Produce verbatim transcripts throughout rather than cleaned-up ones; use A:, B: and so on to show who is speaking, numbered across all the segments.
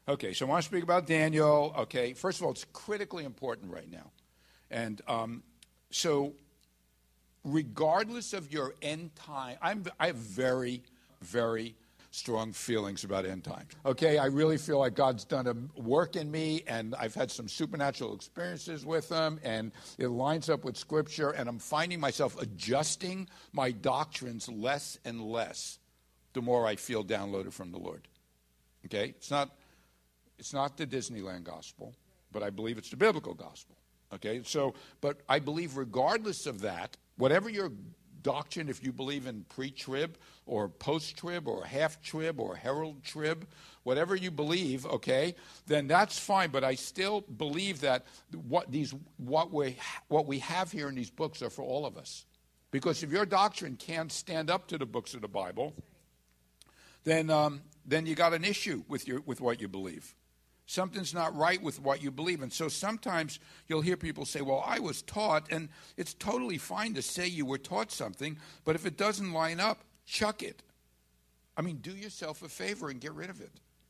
A: Okay, so I want to speak about Daniel. Okay, first of all, it's critically important right now. And um, so regardless of your end time, I'm, I have very, very strong feelings about end times. Okay, I really feel like God's done a work in me, and I've had some supernatural experiences with him, and it lines up with Scripture, and I'm finding myself adjusting my doctrines less and less the more I feel downloaded from the Lord. Okay, it's not, it's not the Disneyland gospel, but I believe it's the biblical gospel. Okay, so, but I believe regardless of that, whatever your doctrine, if you believe in pre-trib or post-trib or half-trib or herald-trib, whatever you believe, okay, then that's fine. But I still believe that what these what we what we have here in these books are for all of us. Because if your doctrine can't stand up to the books of the Bible, then um, then you got an issue with your with what you believe. Something's not right with what you believe. And so sometimes you'll hear people say, well, I was taught, and it's totally fine to say you were taught something, but if it doesn't line up, chuck it. I mean, do yourself a favor and get rid of it.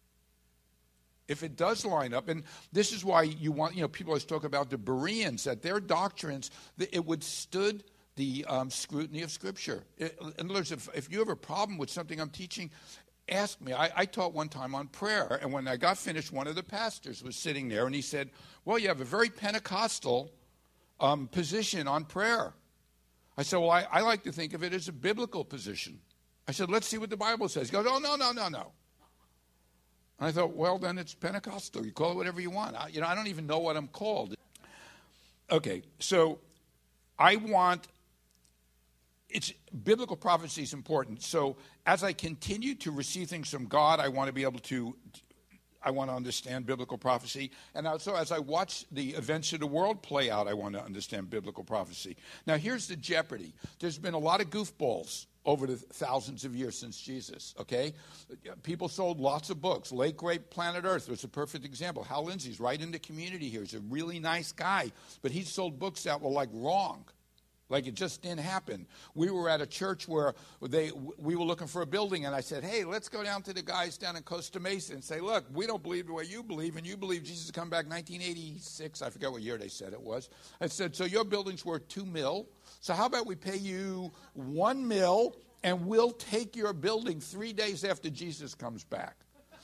A: If it does line up, and this is why you want, you know, people always talk about the Bereans, that their doctrines, it withstood the um, scrutiny of Scripture. In other words, if, if you have a problem with something I'm teaching, ask me. I, I taught one time on prayer, and when I got finished, one of the pastors was sitting there, and he said, well, you have a very Pentecostal um, position on prayer. I said, well, I, I like to think of it as a biblical position. I said, let's see what the Bible says. He goes, oh, no, no, no, no. And I thought, well, then it's Pentecostal. You call it whatever you want. I, you know, I don't even know what I'm called. Okay, so I want... It's biblical prophecy is important. So as I continue to receive things from God, I want to be able to, I want to understand biblical prophecy. And also as I watch the events of the world play out, I want to understand biblical prophecy. Now here's the jeopardy. There's been a lot of goofballs over the thousands of years since Jesus, okay? People sold lots of books. Late Great Planet Earth was a perfect example. Hal Lindsey's right in the community here. He's a really nice guy, but he sold books that were like wrong. Like it just didn't happen. We were at a church where they we were looking for a building, and I said, hey, let's go down to the guys down in Costa Mesa and say, look, we don't believe the way you believe, and you believe Jesus come back nineteen eighty-six. I forget what year they said it was. I said, so your building's worth two mil. So how about we pay you one mil, and we'll take your building three days after Jesus comes back.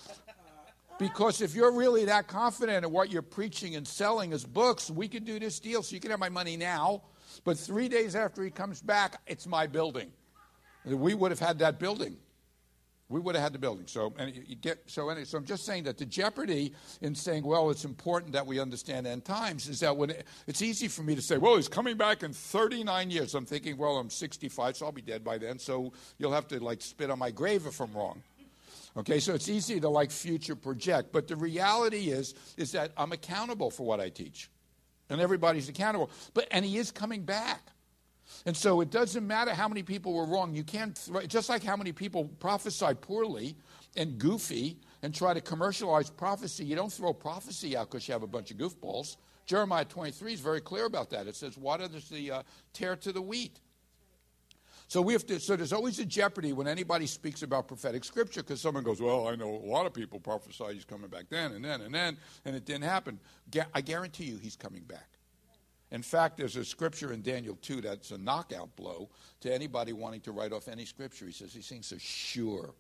A: Because if you're really that confident in what you're preaching and selling as books, we could do this deal so you can have my money now. But three days after he comes back, it's my building. We would have had that building. We would have had the building. So, and you get so. Anyway, so I'm just saying that the jeopardy in saying, well, it's important that we understand end times, is that when it, it's easy for me to say, well, he's coming back in thirty-nine years. I'm thinking, well, I'm sixty-five, so I'll be dead by then. So you'll have to like spit on my grave if I'm wrong. Okay, so it's easy to like future project, but the reality is, is that I'm accountable for what I teach. And everybody's accountable. But and he is coming back. And so it doesn't matter how many people were wrong. You can't, th- just like how many people prophesy poorly and goofy and try to commercialize prophecy, you don't throw prophecy out because you have a bunch of goofballs. Jeremiah twenty-three is very clear about that. It says, water is the uh, tear to the wheat. So we have to. So there's always a jeopardy when anybody speaks about prophetic scripture, because someone goes, well, I know a lot of people prophesy he's coming back then and then and then, and it didn't happen. I guarantee you he's coming back. In fact, there's a scripture in Daniel two that's a knockout blow to anybody wanting to write off any scripture. He says, he seems so sure.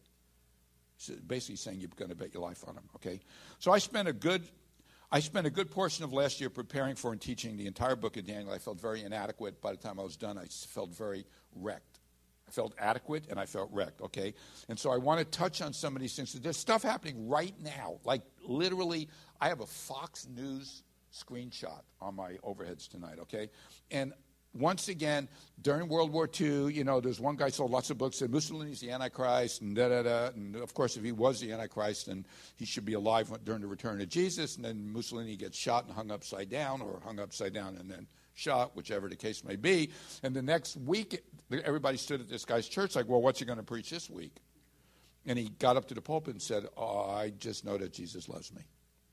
A: So basically saying you're going to bet your life on him, okay? So I spent a good... I spent a good portion of last year preparing for and teaching the entire book of Daniel. I felt very inadequate. By the time I was done, I felt very wrecked. I felt adequate and I felt wrecked, okay? And so I want to touch on some of these things. There's stuff happening right now. Like literally, I have a Fox News screenshot on my overheads tonight, okay? And once again, during World War Two, you know, there's one guy sold lots of books, said Mussolini's the Antichrist, and da-da-da. And, of course, if he was the Antichrist, then he should be alive during the return of Jesus. And then Mussolini gets shot and hung upside down, or hung upside down and then shot, whichever the case may be. And the next week, everybody stood at this guy's church like, well, what's he going to preach this week? And he got up to the pulpit and said, oh, I just know that Jesus loves me.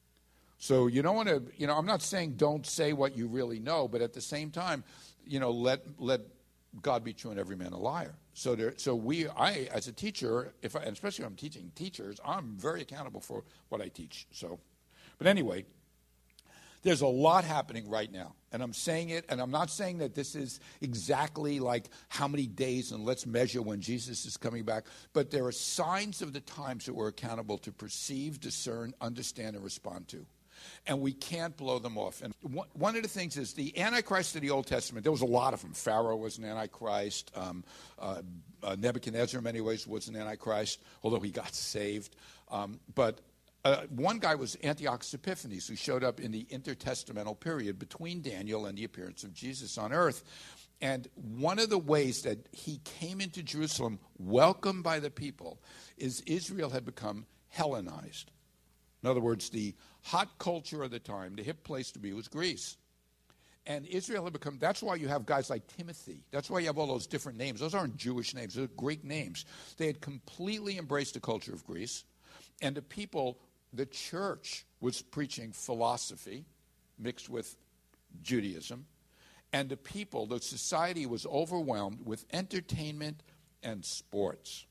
A: So you don't want to, you know, I'm not saying don't say what you really know, but at the same time, you know, let let God be true and every man a liar. So there, so we, I, as a teacher, if I, and especially when I'm teaching teachers, I'm very accountable for what I teach. So, but anyway, there's a lot happening right now. And I'm saying it, and I'm not saying that this is exactly like how many days and let's measure when Jesus is coming back. But there are signs of the times that we're accountable to perceive, discern, understand, and respond to. And we can't blow them off. And one of the things is the Antichrist of the Old Testament, there was a lot of them. Pharaoh was an Antichrist. Um, uh, uh, Nebuchadnezzar, in many ways, was an Antichrist, although he got saved. Um, but uh, one guy was Antiochus Epiphanes, who showed up in the intertestamental period between Daniel and the appearance of Jesus on earth. And one of the ways that he came into Jerusalem, welcomed by the people, is Israel had become Hellenized. In other words, the hot culture of the time, the hip place to be, was Greece. And Israel had become, that's why you have guys like Timothy. That's why you have all those different names. Those aren't Jewish names, they're Greek names. They had completely embraced the culture of Greece. And the people, the church was preaching philosophy mixed with Judaism. And the people, the society was overwhelmed with entertainment and sports.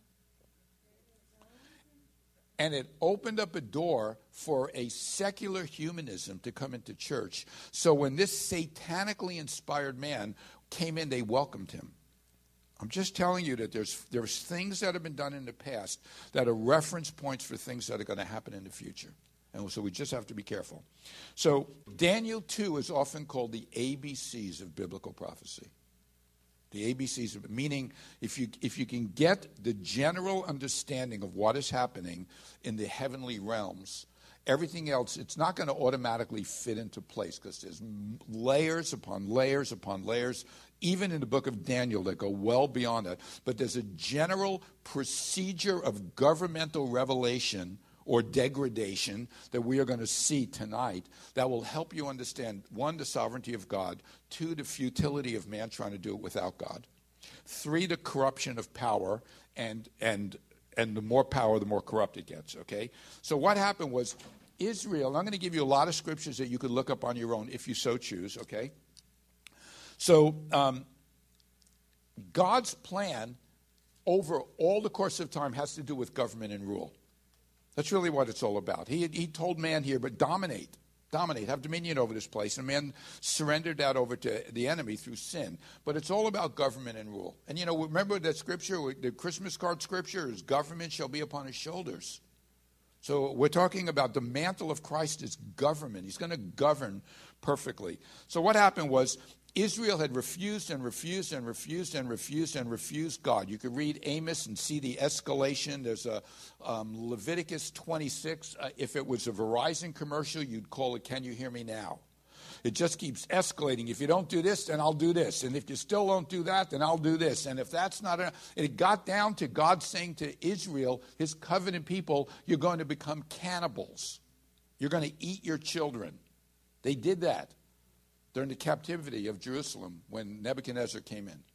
A: And it opened up a door for a secular humanism to come into church. So when this satanically inspired man came in, they welcomed him. I'm just telling you that there's there's things that have been done in the past that are reference points for things that are going to happen in the future. And so we just have to be careful. So Daniel two is often called the A B Cs of biblical prophecy. The A B Cs, meaning if you if you can get the general understanding of what is happening in the heavenly realms, everything else, it's not going to automatically fit into place because there's layers upon layers upon layers, even in the book of Daniel, that go well beyond that. But there's a general procedure of governmental revelation or degradation that we are going to see tonight that will help you understand, one, the sovereignty of God, two, the futility of man trying to do it without God, three, the corruption of power, and and and the more power, the more corrupt it gets, okay? So what happened was Israel, and I'm going to give you a lot of scriptures that you could look up on your own if you so choose, okay? So um, God's plan over all the course of time has to do with government and rule. That's really what it's all about. He he told man here, but dominate, dominate, have dominion over this place. And man surrendered that over to the enemy through sin. But it's all about government and rule. And, you know, remember that scripture, the Christmas card scripture is government shall be upon his shoulders. So we're talking about the mantle of Christ is government. He's going to govern perfectly. So what happened was Israel had refused and refused and refused and refused and refused God. You could read Amos and see the escalation. There's a um, Leviticus twenty-six. Uh, if it was a Verizon commercial, you'd call it, "Can you hear me now?" It just keeps escalating. If you don't do this, then I'll do this. And if you still don't do that, then I'll do this. And if that's not enough, it got down to God saying to Israel, his covenant people, you're going to become cannibals. You're going to eat your children. They did that during the captivity of Jerusalem when Nebuchadnezzar came in.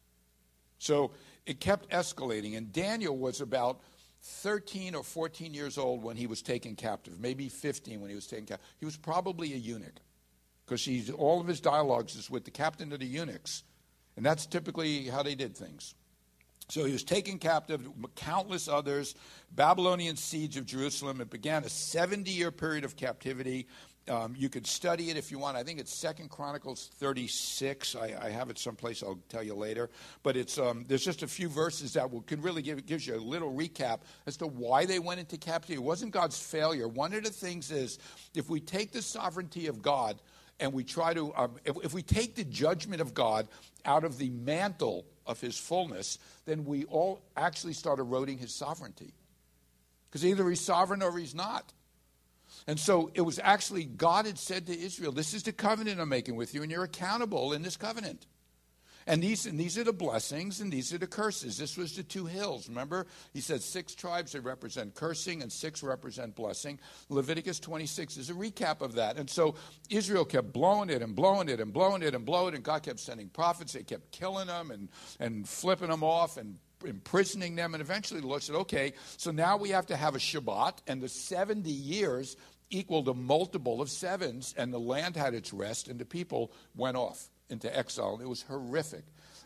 A: So it kept escalating. And Daniel was about thirteen or fourteen years old when he was taken captive, maybe fifteen when he was taken captive. He was probably a eunuch because he's all of his dialogues is with the captain of the eunuchs. And that's typically how they did things. So he was taken captive, countless others, Babylonian siege of Jerusalem. It began a seventy-year period of captivity. Um, you could study it if you want. I think it's Second Chronicles thirty-six. I, I have it someplace. I'll tell you later. But it's um, there's just a few verses that will, can really give gives you a little recap as to why they went into captivity. It wasn't God's failure. One of the things is if we take the sovereignty of God and we try to, um, if, if we take the judgment of God out of the mantle of his fullness, then we all actually start eroding his sovereignty. Because either he's sovereign or he's not. And so it was actually God had said to Israel, this is the covenant I'm making with you, and you're accountable in this covenant. And these, and these are the blessings, and these are the curses. This was the two hills. Remember, he said six tribes that represent cursing, and six represent blessing. Leviticus twenty-six is a recap of that. And so Israel kept blowing it and blowing it and blowing it and blowing it, and God kept sending prophets. They kept killing them and, and flipping them off and imprisoning them. And eventually the Lord said, okay, so now we have to have a Shabbat, and the seventy years equaled a multiple of sevens, and the land had its rest, and the people went off into exile. It was horrific.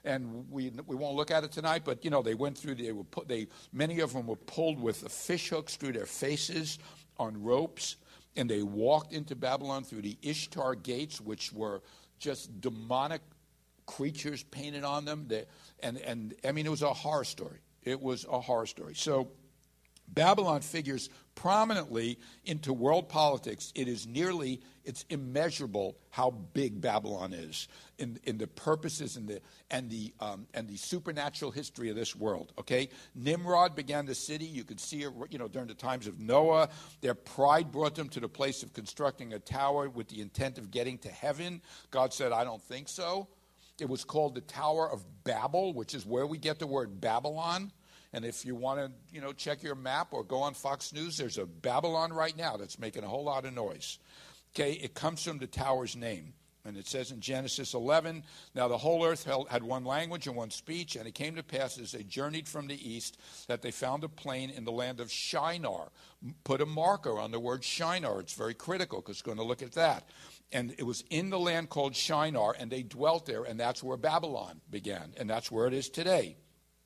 A: and we we won't look at it tonight. But you know, they went through. They were put. They many of them were pulled with the fish hooks through their faces on ropes, and they walked into Babylon through the Ishtar gates, which were just demonic creatures painted on them. They, and and I mean, it was a horror story. It was a horror story. So Babylon figures prominently into world politics. It is nearly, it's immeasurable how big Babylon is in, in the purposes and the and the um, and the supernatural history of this world. Okay, Nimrod began the city. You could see it, you know, during the times of Noah. Their pride brought them to the place of constructing a tower with the intent of getting to heaven. God said, "I don't think so." It was called the Tower of Babel, which is where we get the word Babylon. And if you want to, you know, check your map or go on Fox News, there's a Babylon right now that's making a whole lot of noise. Okay, it comes from the tower's name. And it says in Genesis eleven, now the whole earth held, had one language and one speech, and it came to pass as they journeyed from the east that they found a plain in the land of Shinar. Put a marker on the word Shinar. It's very critical because we're going to look at that. And it was in the land called Shinar, and they dwelt there, and that's where Babylon began, and that's where it is today.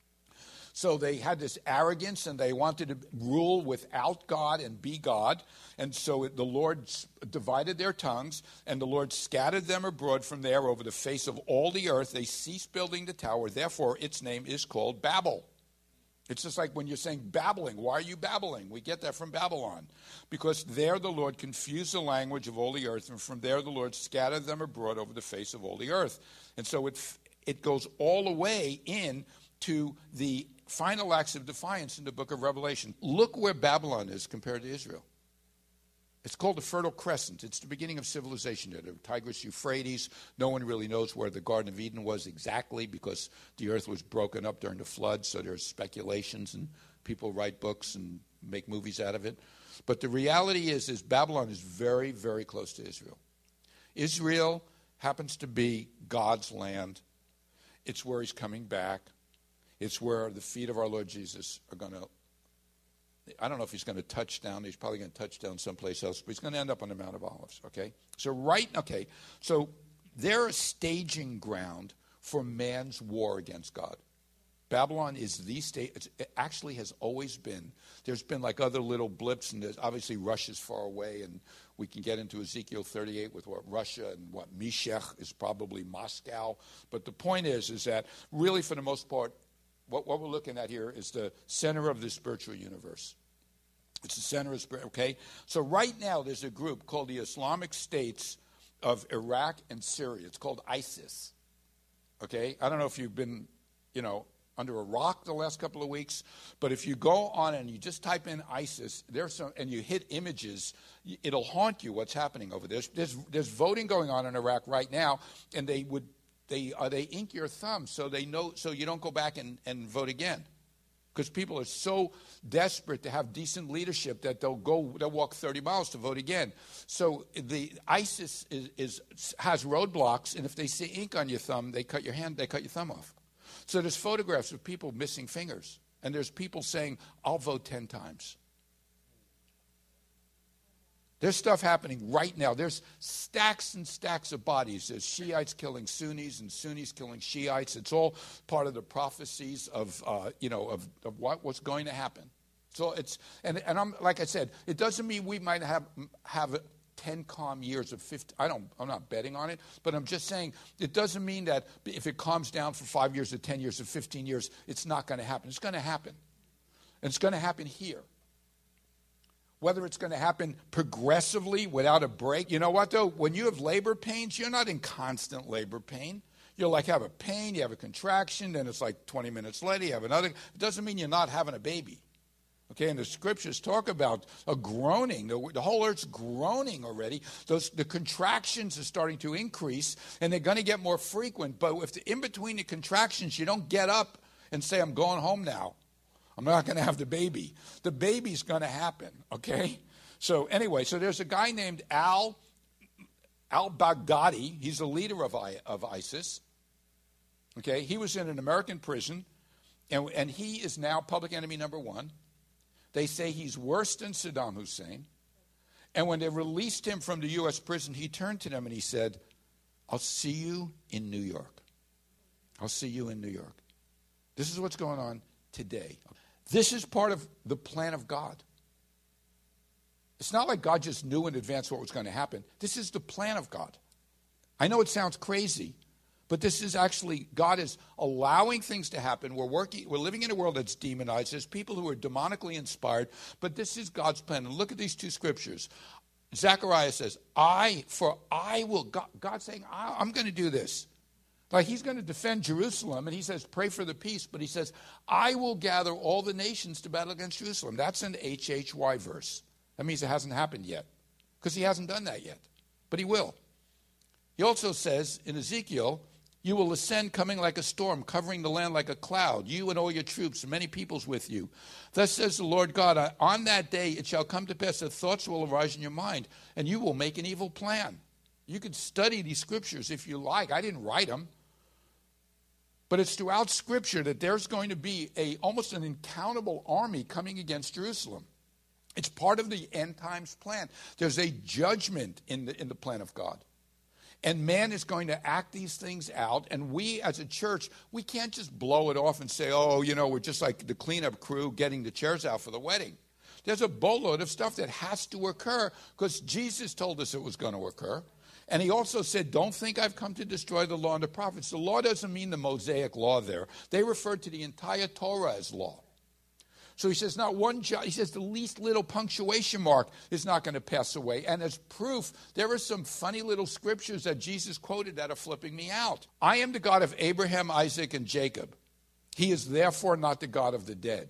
A: So they had this arrogance, and they wanted to rule without God and be God. And so it, the Lord divided their tongues, and the Lord scattered them abroad from there over the face of all the earth. They ceased building the tower. Therefore, its name is called Babel. It's just like when you're saying babbling. Why are you babbling? We get that from Babylon. Because there the Lord confused the language of all the earth, and from there the Lord scattered them abroad over the face of all the earth. And so it it goes all the way in to the final acts of defiance in the book of Revelation. Look where Babylon is compared to Israel. It's called the Fertile Crescent. It's the beginning of civilization there. The Tigris, Euphrates. No one really knows where the Garden of Eden was exactly because the earth was broken up during the flood, so there's speculations and people write books and make movies out of it. But the reality is, is Babylon is very, very close to Israel. Israel happens to be God's land. It's where he's coming back. It's where the feet of our Lord Jesus are going to, I don't know if he's going to touch down. He's probably going to touch down someplace else, but he's going to end up on the Mount of Olives, okay? So right, okay, so they're a staging ground for man's war against God. Babylon is the state, it actually has always been. There's been like other little blips, and there's, obviously Russia's far away, and we can get into Ezekiel thirty-eight with what Russia and what Meshech is probably Moscow. But the point is, is that really for the most part, What, what we're looking at here is the center of the spiritual universe. It's the center of spirit, okay? So right now there's a group called the Islamic States of Iraq and Syria. It's called ISIS, okay? I don't know if you've been, you know, under a rock the last couple of weeks, but if you go on and you just type in ISIS, there's some, and you hit images, it'll haunt you what's happening over there. There's, there's voting going on in Iraq right now, and they would They uh, they ink your thumb so they know so you don't go back and, and vote again, because people are so desperate to have decent leadership that they'll go they'll walk thirty miles to vote again. So the ISIS is, is has roadblocks, and if they see ink on your thumb, they cut your hand they cut your thumb off. So there's photographs of people missing fingers, and there's people saying, "I'll vote ten times." There's stuff happening right now. There's stacks and stacks of bodies. There's Shiites killing Sunnis and Sunnis killing Shiites. It's all part of the prophecies of, uh, you know, of, of what was going to happen. So it's and and I'm like I said, it doesn't mean we might have have ten calm years of fifty. I don't. I'm not betting on it, but I'm just saying it doesn't mean that if it calms down for five years or ten years or fifteen years, it's not going to happen. It's going to happen, and it's going to happen here. Whether it's going to happen progressively without a break. You know what, though? When you have labor pains, you're not in constant labor pain. You'll like have a pain, you have a contraction, then it's like twenty minutes later, you have another. It doesn't mean you're not having a baby. Okay, and the scriptures talk about a groaning. The, the whole earth's groaning already. Those the contractions are starting to increase, and they're going to get more frequent. But if the, in between the contractions, you don't get up and say, I'm going home now. I'm not going to have the baby. The baby's going to happen, okay? So anyway, so there's a guy named Al, al-Baghdadi. He's the leader of, I, of ISIS, okay? He was in an American prison, and, and he is now public enemy number one. They say he's worse than Saddam Hussein. And when they released him from the U S prison, he turned to them and he said, I'll see you in New York. I'll see you in New York. This is what's going on today. This is part of the plan of God. It's not like God just knew in advance what was going to happen. This is the plan of God. I know it sounds crazy, but this is actually, God is allowing things to happen. We're working, we're living in a world that's demonized. There's people who are demonically inspired, but this is God's plan. And look at these two scriptures. Zechariah says, I, for I will, God, God's saying, I, I'm going to do this. Like he's going to defend Jerusalem, and he says, pray for the peace, but he says, I will gather all the nations to battle against Jerusalem. That's an H H Y verse. That means it hasn't happened yet, because he hasn't done that yet, but he will. He also says in Ezekiel, you will ascend coming like a storm, covering the land like a cloud, you and all your troops, and many peoples with you. Thus says the Lord God, on that day it shall come to pass that thoughts will arise in your mind, and you will make an evil plan. You could study these scriptures if you like. I didn't write them. But it's throughout Scripture that there's going to be a almost an incountable army coming against Jerusalem. It's part of the end times plan. There's a judgment in the, in the plan of God. And man is going to act these things out. And we as a church, we can't just blow it off and say, oh, you know, we're just like the cleanup crew getting the chairs out for the wedding. There's a boatload of stuff that has to occur because Jesus told us it was going to occur. And he also said, don't think I've come to destroy the law and the prophets. The law doesn't mean the Mosaic law there. They refer to the entire Torah as law. So he says, not one jot, he says the least little punctuation mark is not going to pass away. And as proof, there are some funny little scriptures that Jesus quoted that are flipping me out. I am the God of Abraham, Isaac, and Jacob. He is therefore not the God of the dead.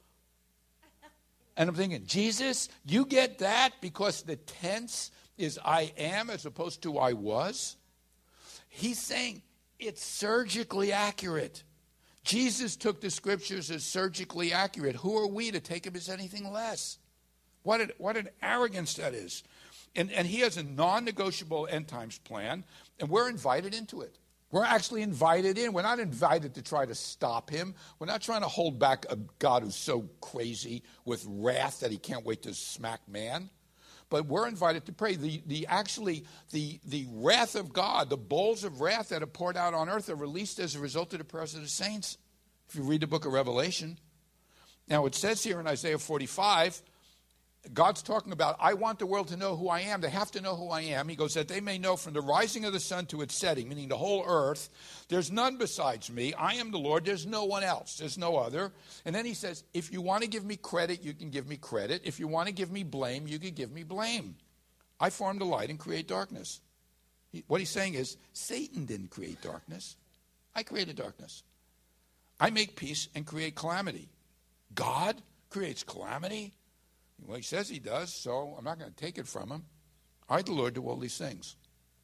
A: And I'm thinking, Jesus, you get that because the tense is I am as opposed to I was? He's saying it's surgically accurate. Jesus took the scriptures as surgically accurate. Who are we to take him as anything less? What an, what an arrogance that is. And, and he has a non-negotiable end times plan, and we're invited into it. We're actually invited in. We're not invited to try to stop him. We're not trying to hold back a God who's so crazy with wrath that he can't wait to smack man. But we're invited to pray. The, the actually, the, the wrath of God, the bowls of wrath that are poured out on earth are released as a result of the prayers of the saints. If you read the book of Revelation. Now it says here in Isaiah forty-five, God's talking about, I want the world to know who I am. They have to know who I am. He goes, that they may know from the rising of the sun to its setting, meaning the whole earth, there's none besides me. I am the Lord. There's no one else. There's no other. And then he says, if you want to give me credit, you can give me credit. If you want to give me blame, you can give me blame. I formed the light and create darkness. He, what he's saying is, Satan didn't create darkness. I created darkness. I make peace and create calamity. God creates calamity? Well, he says he does, so I'm not going to take it from him. I, the Lord, do all these things.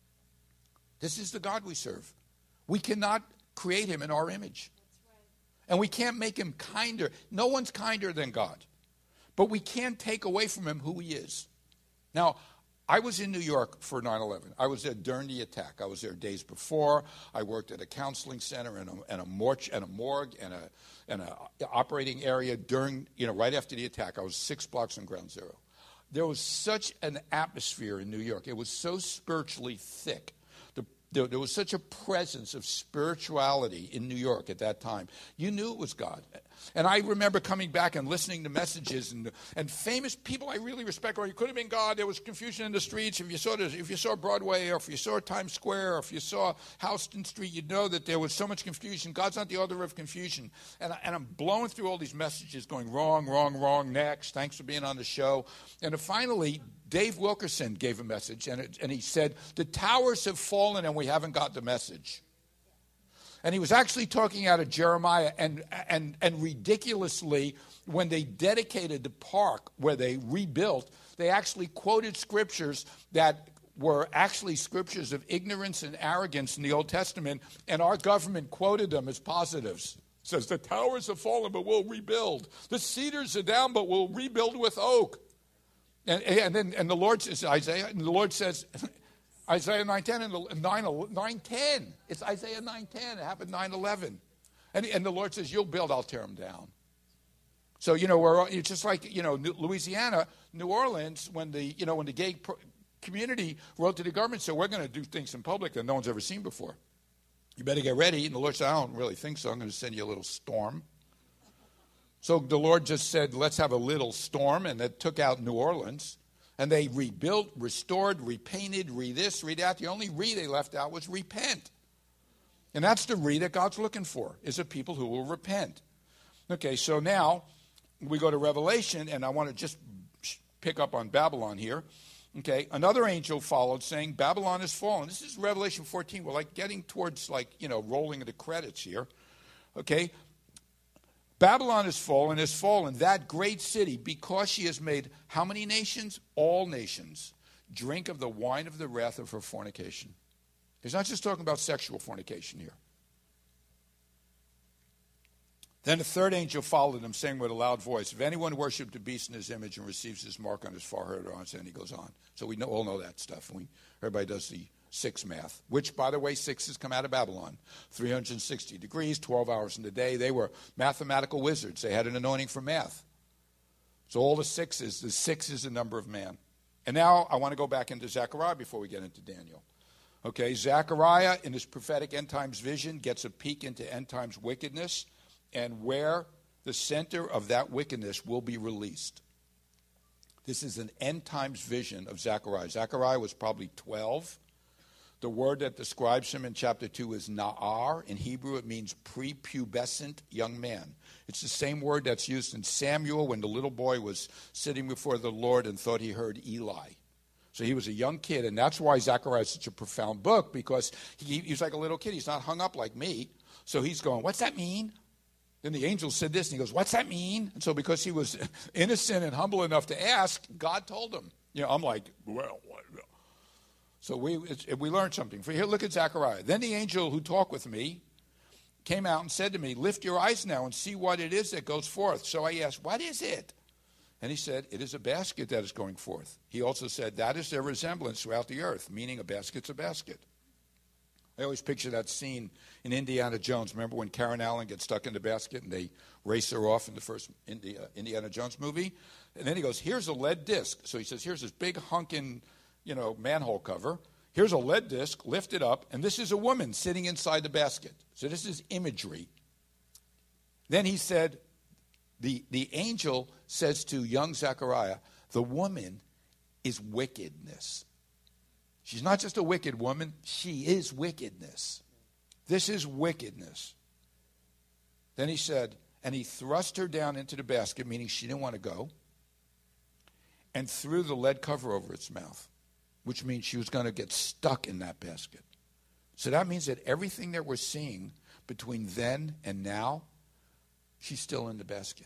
A: This is the God we serve. We cannot create him in our image. That's right. And we can't make him kinder. No one's kinder than God. But we can't take away from him who he is. Now, I was in New York for nine eleven. I was there during the attack. I was there days before. I worked at a counseling center and a, and a, morgue, and a morgue and a and a operating area during, you know, right after the attack. I was six blocks from Ground Zero. There was such an atmosphere in New York. It was so spiritually thick. The, there, there was such a presence of spirituality in New York at that time. You knew it was God. And I remember coming back and listening to messages and and famous people I really respect. Or it could have been God. There was confusion in the streets. If you saw this, if you saw Broadway, or if you saw Times Square, or if you saw Houston Street, you'd know that there was so much confusion. God's not the author of confusion. And, I, and I'm blowing through all these messages, going wrong, wrong, wrong. Next, thanks for being on the show. And finally, Dave Wilkerson gave a message, and it, and he said, "The towers have fallen, and we haven't got the message." And he was actually talking out of Jeremiah, and, and, and ridiculously, when they dedicated the park where they rebuilt, they actually quoted scriptures that were actually scriptures of ignorance and arrogance in the Old Testament, and our government quoted them as positives. It says, the towers have fallen, but we'll rebuild. The cedars are down, but we'll rebuild with oak. And, and then and the Lord says, Isaiah, and the Lord says, Isaiah nine ten and nine ten. It's Isaiah nine ten. It happened nine eleven. And, and the Lord says, you'll build, I'll tear them down. So, you know, we're it's just like, you know, Louisiana, New Orleans, when the, you know, when the gay pro- community wrote to the government, so we're going to do things in public that no one's ever seen before. You better get ready. And the Lord said, I don't really think so. I'm going to send you a little storm. So the Lord just said, let's have a little storm, and it took out New Orleans. And they rebuilt, restored, repainted, re this, re that. The only re they left out was repent. And that's the re that God's looking for, is a people who will repent. Okay, so now we go to Revelation, and I want to just pick up on Babylon here. Okay, another angel followed saying, Babylon has fallen. This is Revelation fourteen. We're like getting towards like, you know, rolling the credits here. Okay, Babylon has fallen, has fallen, that great city, because she has made how many nations? All nations drink of the wine of the wrath of her fornication. He's not just talking about sexual fornication here. Then the third angel followed him, saying with a loud voice, if anyone worshipped the beast in his image and receives his mark on his forehead or on his hand, he goes on. So we know, all know that stuff. And we, everybody does the six math, which, by the way, sixes come out of Babylon. three hundred sixty degrees, twelve hours in the day. They were mathematical wizards. They had an anointing for math. So all the sixes, the six is the number of man. And now I want to go back into Zechariah before we get into Daniel. Okay, Zechariah, in his prophetic end times vision, gets a peek into end times wickedness and where the center of that wickedness will be released. This is an end times vision of Zechariah. Zechariah was probably twelve. The word that describes him in chapter two is na'ar. In Hebrew, it means prepubescent young man. It's the same word that's used in Samuel when the little boy was sitting before the Lord and thought he heard Eli. So he was a young kid, and that's why Zechariah is such a profound book, because he, he's like a little kid. He's not hung up like me. So he's going, what's that mean? Then the angel said this, and he goes, what's that mean? And so because he was innocent and humble enough to ask, God told him. You know, I'm like, well, what? So we it's, we learned something. For here, look at Zechariah. Then the angel who talked with me came out and said to me, lift your eyes now and see what it is that goes forth. So I asked, what is it? And he said, it is a basket that is going forth. He also said, that is their resemblance throughout the earth, meaning a basket's a basket. I always picture that scene in Indiana Jones. Remember when Karen Allen gets stuck in the basket and they race her off in the first Indiana Jones movie? And then he goes, here's a lead disc. So he says, here's this big hunkin', you know, manhole cover. Here's a lead disc, lift it up, and this is a woman sitting inside the basket. So this is imagery. Then he said, the, the angel says to young Zechariah, the woman is wickedness. She's not just a wicked woman, she is wickedness. This is wickedness. Then he said, and he thrust her down into the basket, meaning she didn't want to go, and threw the lead cover over its mouth, which means she was going to get stuck in that basket. So that means that everything that we're seeing between then and now, she's still in the basket.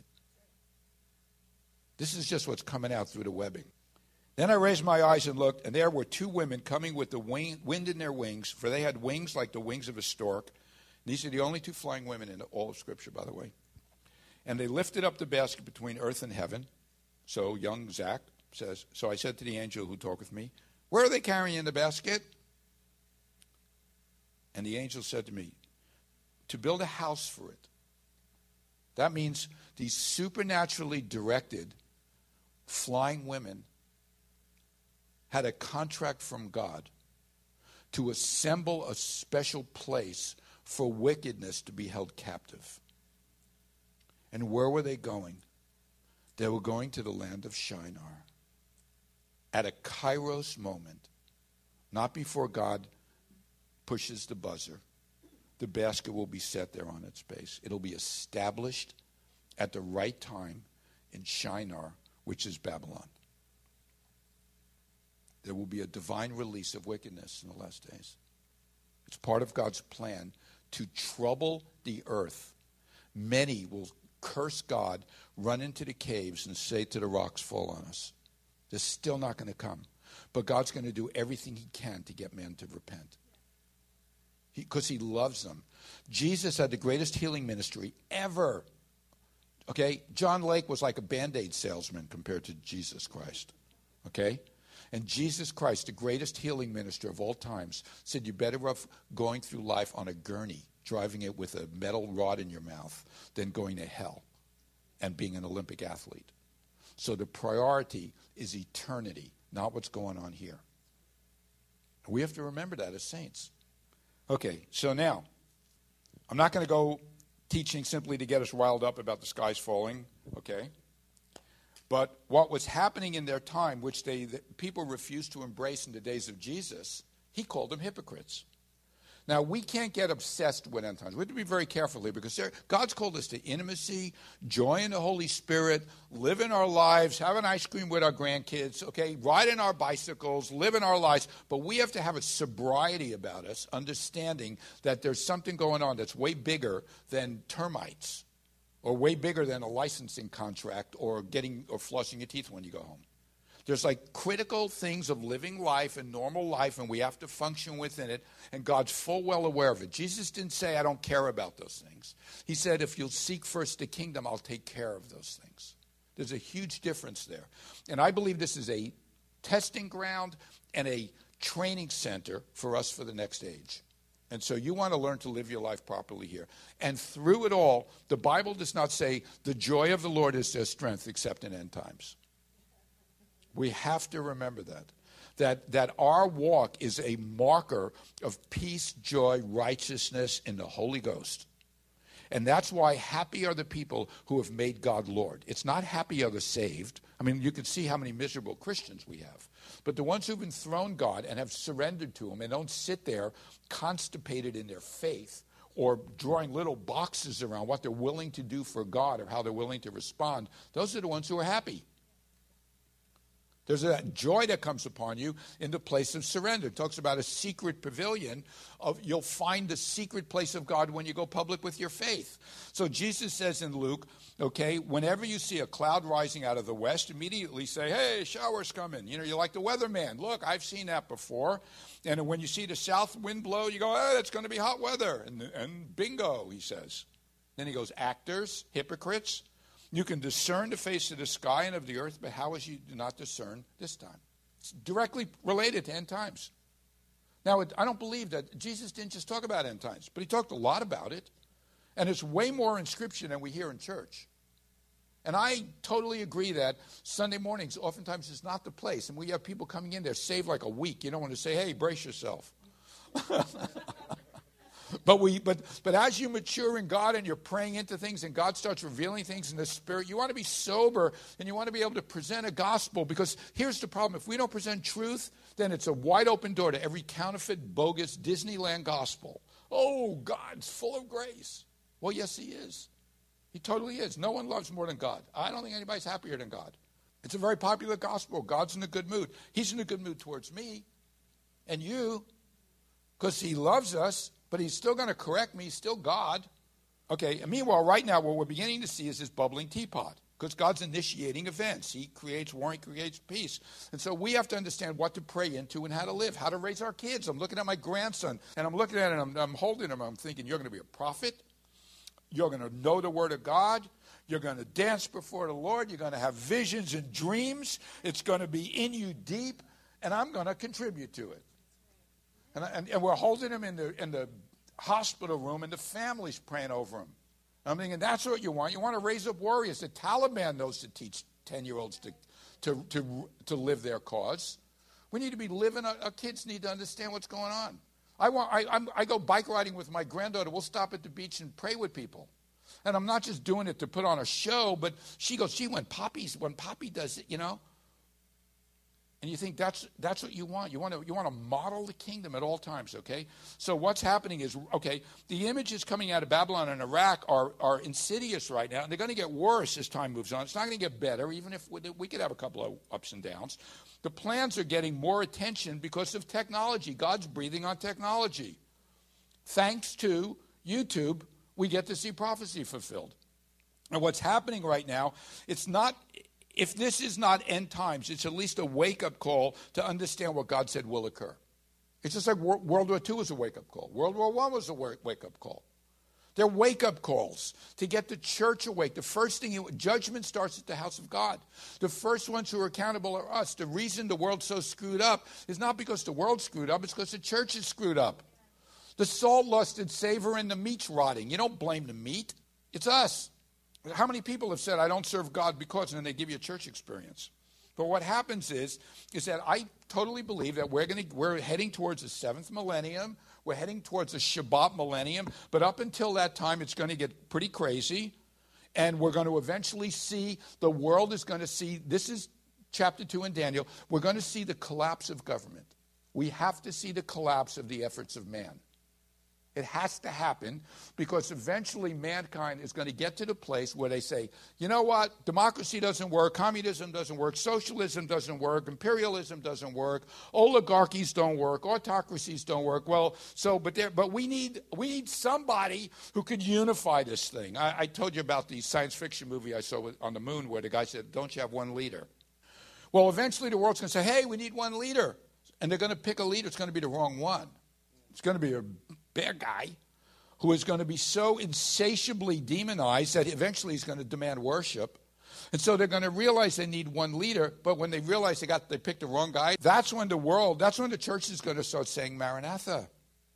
A: This is just what's coming out through the webbing. Then I raised my eyes and looked, and there were two women coming with the wing, wind in their wings, for they had wings like the wings of a stork. These are the only two flying women in all of Scripture, by the way. And they lifted up the basket between earth and heaven. So young Zach says, so I said to the angel who talked with me, where are they carrying the basket? And the angel said to me, to build a house for it. That means these supernaturally directed flying women had a contract from God to assemble a special place for wickedness to be held captive. And where were they going? They were going to the land of Shinar. At a kairos moment, not before God pushes the buzzer, the basket will be set there on its base. It'll be established at the right time in Shinar, which is Babylon. There will be a divine release of wickedness in the last days. It's part of God's plan to trouble the earth. Many will curse God, run into the caves, and say to the rocks, fall on us. They're still not going to come. But God's going to do everything he can to get man to repent. Because he, he loves them. Jesus had the greatest healing ministry ever. Okay? John Lake was like a Band-Aid salesman compared to Jesus Christ. Okay? And Jesus Christ, the greatest healing minister of all times, said you're better off going through life on a gurney, driving it with a metal rod in your mouth, than going to hell and being an Olympic athlete. So the priority is eternity, not what's going on here. We have to remember that as saints. Okay, so now, I'm not going to go teaching simply to get us riled up about the skies falling, okay? But what was happening in their time, which they the people refused to embrace in the days of Jesus, he called them hypocrites. Now, we can't get obsessed with end times. We have to be very careful here because there, God's called us to intimacy, joy in the Holy Spirit, live in our lives, have an ice cream with our grandkids, okay, ride in our bicycles, live in our lives. But we have to have a sobriety about us, understanding that there's something going on that's way bigger than termites or way bigger than a licensing contract or getting or flossing your teeth when you go home. There's like critical things of living life and normal life, and we have to function within it, and God's full well aware of it. Jesus didn't say, I don't care about those things. He said, if you'll seek first the kingdom, I'll take care of those things. There's a huge difference there. And I believe this is a testing ground and a training center for us for the next age. And so you want to learn to live your life properly here. And through it all, the Bible does not say the joy of the Lord is their strength except in end times. We have to remember that, that, that our walk is a marker of peace, joy, righteousness in the Holy Ghost. And that's why happy are the people who have made God Lord. It's not happy are the saved. I mean, you can see how many miserable Christians we have. But the ones who've enthroned God and have surrendered to him and don't sit there constipated in their faith or drawing little boxes around what they're willing to do for God or how they're willing to respond, those are the ones who are happy. There's that joy that comes upon you in the place of surrender. It talks about a secret pavilion. Of you'll find the secret place of God when you go public with your faith. So Jesus says in Luke, okay, whenever you see a cloud rising out of the west, immediately say, hey, shower's coming. You know, you're like the weatherman. Look, I've seen that before. And when you see the south wind blow, you go, oh, it's going to be hot weather. And, and bingo, he says. Then he goes, actors, hypocrites. You can discern the face of the sky and of the earth, but how is you do not discern this time? It's directly related to end times. Now, it, I don't believe that Jesus didn't just talk about end times, but he talked a lot about it. And it's way more in Scripture than we hear in church. And I totally agree that Sunday mornings oftentimes is not the place. And we have people coming in there saved like a week. You don't want to say, hey, brace yourself. But we, but but as you mature in God and you're praying into things and God starts revealing things in the Spirit, you want to be sober and you want to be able to present a gospel, because here's the problem. If we don't present truth, then it's a wide open door to every counterfeit, bogus Disneyland gospel. Oh, God's full of grace. Well, yes, he is. He totally is. No one loves more than God. I don't think anybody's happier than God. It's a very popular gospel. God's in a good mood. He's in a good mood towards me and you because he loves us. But he's still going to correct me. He's still God. Okay, and meanwhile, right now, what we're beginning to see is this bubbling teapot, because God's initiating events. He creates war, he creates peace. And so we have to understand what to pray into and how to live, how to raise our kids. I'm looking at my grandson, and I'm looking at it, and I'm, I'm holding him. I'm thinking, you're going to be a prophet. You're going to know the Word of God. You're going to dance before the Lord. You're going to have visions and dreams. It's going to be in you deep, and I'm going to contribute to it. And, and, and we're holding him in the in the hospital room, and the family's praying over him. I'm thinking, that's what you want. You want to raise up warriors. The Taliban knows to teach ten-year-olds to to to to live their cause. We need to be living. Our, our kids need to understand what's going on. I want. I I'm, I go bike riding with my granddaughter. We'll stop at the beach and pray with people. And I'm not just doing it to put on a show, but she goes, gee, when Poppy's when Poppy does it, you know. And you think that's that's what you want. You want to you want to model the kingdom at all times, okay? So what's happening is, okay, the images coming out of Babylon and Iraq are, are insidious right now, and they're going to get worse as time moves on. It's not going to get better, even if we, we could have a couple of ups and downs. The plans are getting more attention because of technology. God's breathing on technology. Thanks to YouTube, we get to see prophecy fulfilled. And what's happening right now, it's not... If this is not end times, it's at least a wake-up call to understand what God said will occur. It's just like World War Two was a wake-up call. World War One was a wake-up call. They're wake-up calls to get the church awake. The first thing, judgment starts at the house of God. The first ones who are accountable are us. The reason the world's so screwed up is not because the world's screwed up, it's because the church is screwed up. The salt lusted savor and the meat's rotting. You don't blame the meat. It's us. How many people have said, I don't serve God because, and then they give you a church experience? But what happens is, is that I totally believe that we're going to we're heading towards the seventh millennium. We're heading towards the Shabbat millennium. But up until that time, it's going to get pretty crazy. And we're going to eventually see, the world is going to see, this is chapter two in Daniel, we're going to see the collapse of government. We have to see the collapse of the efforts of man. It has to happen because eventually mankind is going to get to the place where they say, you know what, democracy doesn't work, communism doesn't work, socialism doesn't work, imperialism doesn't work, oligarchies don't work, autocracies don't work. Well, so but there, but we need we need somebody who could unify this thing. I, I told you about the science fiction movie I saw with, on the moon where the guy said, don't you have one leader? Well, eventually the world's going to say, hey, we need one leader. And they're going to pick a leader. It's going to be the wrong one. It's going to be a bad guy who is going to be so insatiably demonized that eventually he's going to demand worship. And so they're going to realize they need one leader, but when they realize they got they picked the wrong guy, that's when the world, that's when the church is going to start saying, Maranatha,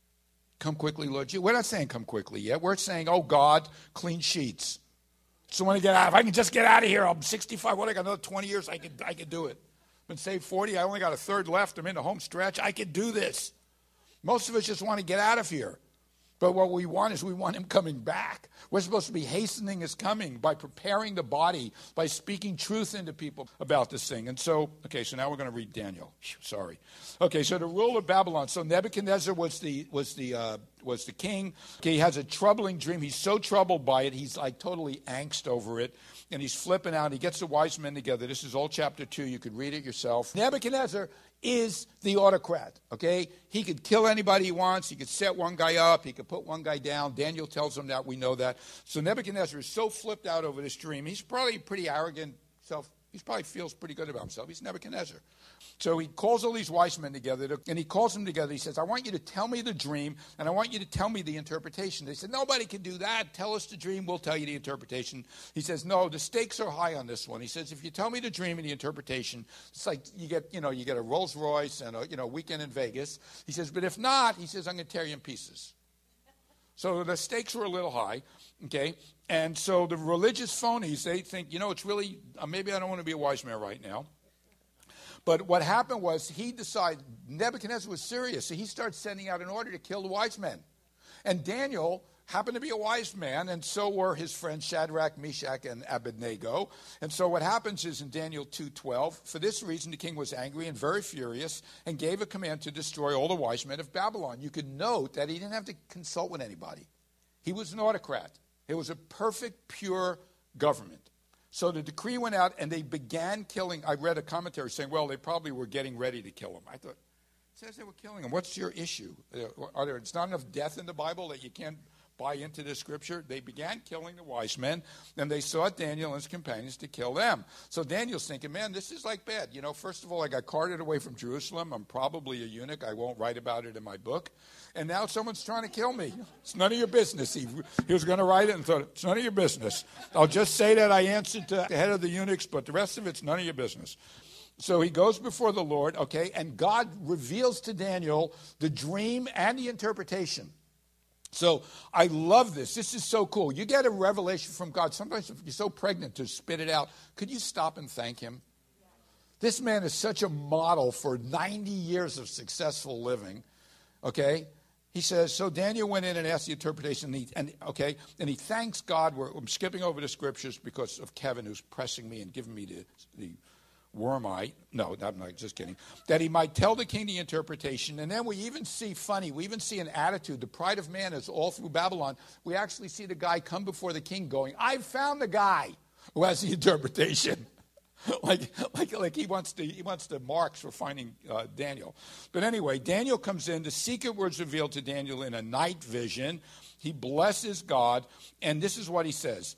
A: come quickly, Lord Jesus. We're not saying come quickly yet. We're saying, oh God, clean sheets. So when I get out, if I can just get out of here, I'm sixty-five, what, I got another twenty years, I can, I can do it. I've been saved forty, I only got a third left, I'm in the home stretch, I can do this. Most of us just want to get out of here. But what we want is we want him coming back. We're supposed to be hastening his coming by preparing the body, by speaking truth into people about this thing. And so, okay, so now we're going to read Daniel. Whew, sorry. Okay, so the rule of Babylon. So Nebuchadnezzar was the was the uh, was the king. Okay, he has a troubling dream. He's so troubled by it, he's like totally angst over it. And he's flipping out. He gets the wise men together. This is all chapter two. You could read it yourself. Nebuchadnezzar is the autocrat, okay? He could kill anybody he wants. He could set one guy up. He could put one guy down. Daniel tells him that. We know that. So Nebuchadnezzar is so flipped out over this dream. He's probably pretty arrogant. Self, he probably feels pretty good about himself. He's Nebuchadnezzar. So he calls all these wise men together, to, and he calls them together. He says, I want you to tell me the dream, and I want you to tell me the interpretation. They said, nobody can do that. Tell us the dream. We'll tell you the interpretation. He says, no, the stakes are high on this one. He says, if you tell me the dream and the interpretation, it's like you get, you know, you get a Rolls Royce and a, you know, weekend in Vegas. He says, but if not, he says, I'm going to tear you in pieces. So the stakes were a little high, okay? And so the religious phonies, they think, you know, it's really, uh, maybe I don't want to be a wise man right now. But what happened was he decided, Nebuchadnezzar was serious, so he started sending out an order to kill the wise men. And Daniel happened to be a wise man, and so were his friends Shadrach, Meshach, and Abednego. And so what happens is in Daniel two twelve, for this reason the king was angry and very furious and gave a command to destroy all the wise men of Babylon. You could note that he didn't have to consult with anybody. He was an autocrat. It was a perfect, pure government. So the decree went out, and they began killing. I read a commentary saying, well, they probably were getting ready to kill him. I thought, it says they were killing him. What's your issue? Are there, it's not enough death in the Bible that you can't buy into this scripture? They began killing the wise men, and they sought Daniel and his companions to kill them. So Daniel's thinking, man, this is like bad. You know, first of all, I got carted away from Jerusalem. I'm probably a eunuch. I won't write about it in my book. And now someone's trying to kill me. It's none of your business. He, he was going to write it and thought, it's none of your business. I'll just say that I answered to the head of the eunuchs, but the rest of it's none of your business. So he goes before the Lord, okay, and God reveals to Daniel the dream and the interpretation. So I love this. This is so cool. You get a revelation from God. Sometimes if you're so pregnant to spit it out, could you stop and thank him? This man is such a model for ninety years of successful living, okay? He says, so Daniel went in and asked the interpretation, and, he, and okay, and he thanks God. We're, I'm skipping over the scriptures because of Kevin, who's pressing me and giving me the, the worm eye. No, I'm not, just kidding. That he might tell the king the interpretation. And then we even see, funny, we even see an attitude. The pride of man is all through Babylon. We actually see the guy come before the king going, I've found the guy who has the interpretation. like, like, like he wants the he wants the marks for finding uh, Daniel. But anyway, Daniel comes in. The secret words revealed to Daniel in a night vision. He blesses God, and this is what he says.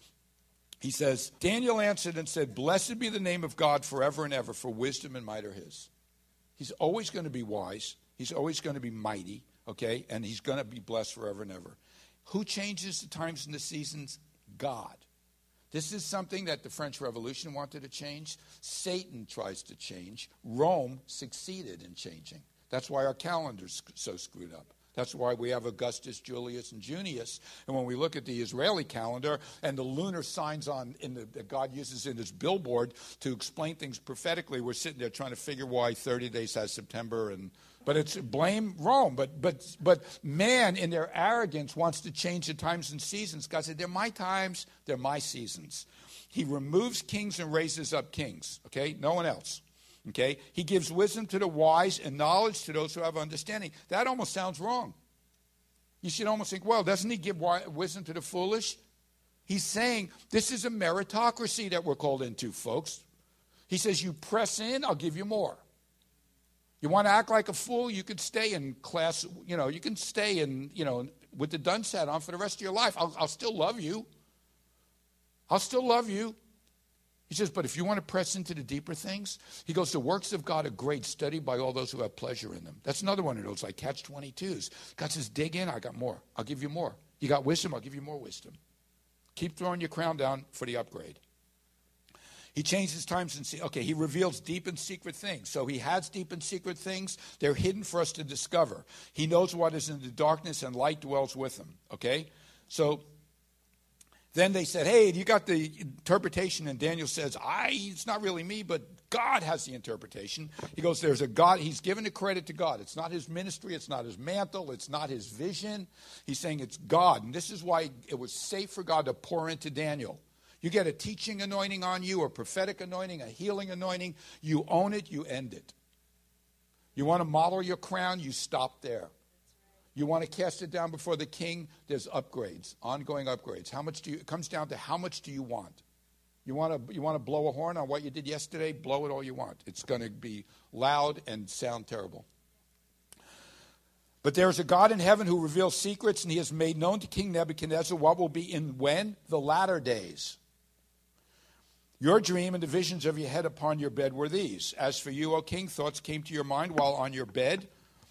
A: He says, Daniel answered and said, blessed be the name of God forever and ever, for wisdom and might are his. He's always going to be wise. He's always going to be mighty, okay? And he's going to be blessed forever and ever. Who changes the times and the seasons? God. This is something that the French Revolution wanted to change. Satan tries to change. Rome succeeded in changing. That's why our calendar's so screwed up. That's why we have Augustus, Julius, and Junius. And when we look at the Israeli calendar and the lunar signs on in the, that God uses in his billboard to explain things prophetically, we're sitting there trying to figure why thirty days has September. And but it's blame Rome. But but but man, in their arrogance, wants to change the times and seasons. God said, they're my times, they're my seasons. He removes kings and raises up kings. Okay, no one else. Okay, he gives wisdom to the wise and knowledge to those who have understanding. That almost sounds wrong. You should almost think, well, doesn't he give wisdom to the foolish? He's saying this is a meritocracy that we're called into, folks. He says, you press in, I'll give you more. You want to act like a fool, you could stay in class, you know, you can stay in, you know, with the dunce hat on for the rest of your life. I'll, I'll still love you. I'll still love you. He says, but if you want to press into the deeper things, he goes, the works of God are great, studied by all those who have pleasure in them. That's another one of those, like catch twenty-twos. God says, dig in, I got more. I'll give you more. You got wisdom, I'll give you more wisdom. Keep throwing your crown down for the upgrade. He changes times and see. Okay, he reveals deep and secret things. So he has deep and secret things. They're hidden for us to discover. He knows what is in the darkness, and light dwells with him. Okay? So then they said, hey, you got the interpretation. And Daniel says, I, it's not really me, but God has the interpretation. He goes, there's a God. He's given the credit to God. It's not his ministry. It's not his mantle. It's not his vision. He's saying it's God. And this is why it was safe for God to pour into Daniel. You get a teaching anointing on you, a prophetic anointing, a healing anointing. You own it, you end it. You want to model your crown, you stop there. You want to cast it down before the king, there's upgrades, ongoing upgrades. How much do you, it comes down to how much do you want? You want to you want to blow a horn on what you did yesterday? Blow it all you want. It's going to be loud and sound terrible. But there is a God in heaven who reveals secrets, and he has made known to King Nebuchadnezzar what will be in when? The latter days. Your dream and the visions of your head upon your bed were these. As for you, O king, thoughts came to your mind while on your bed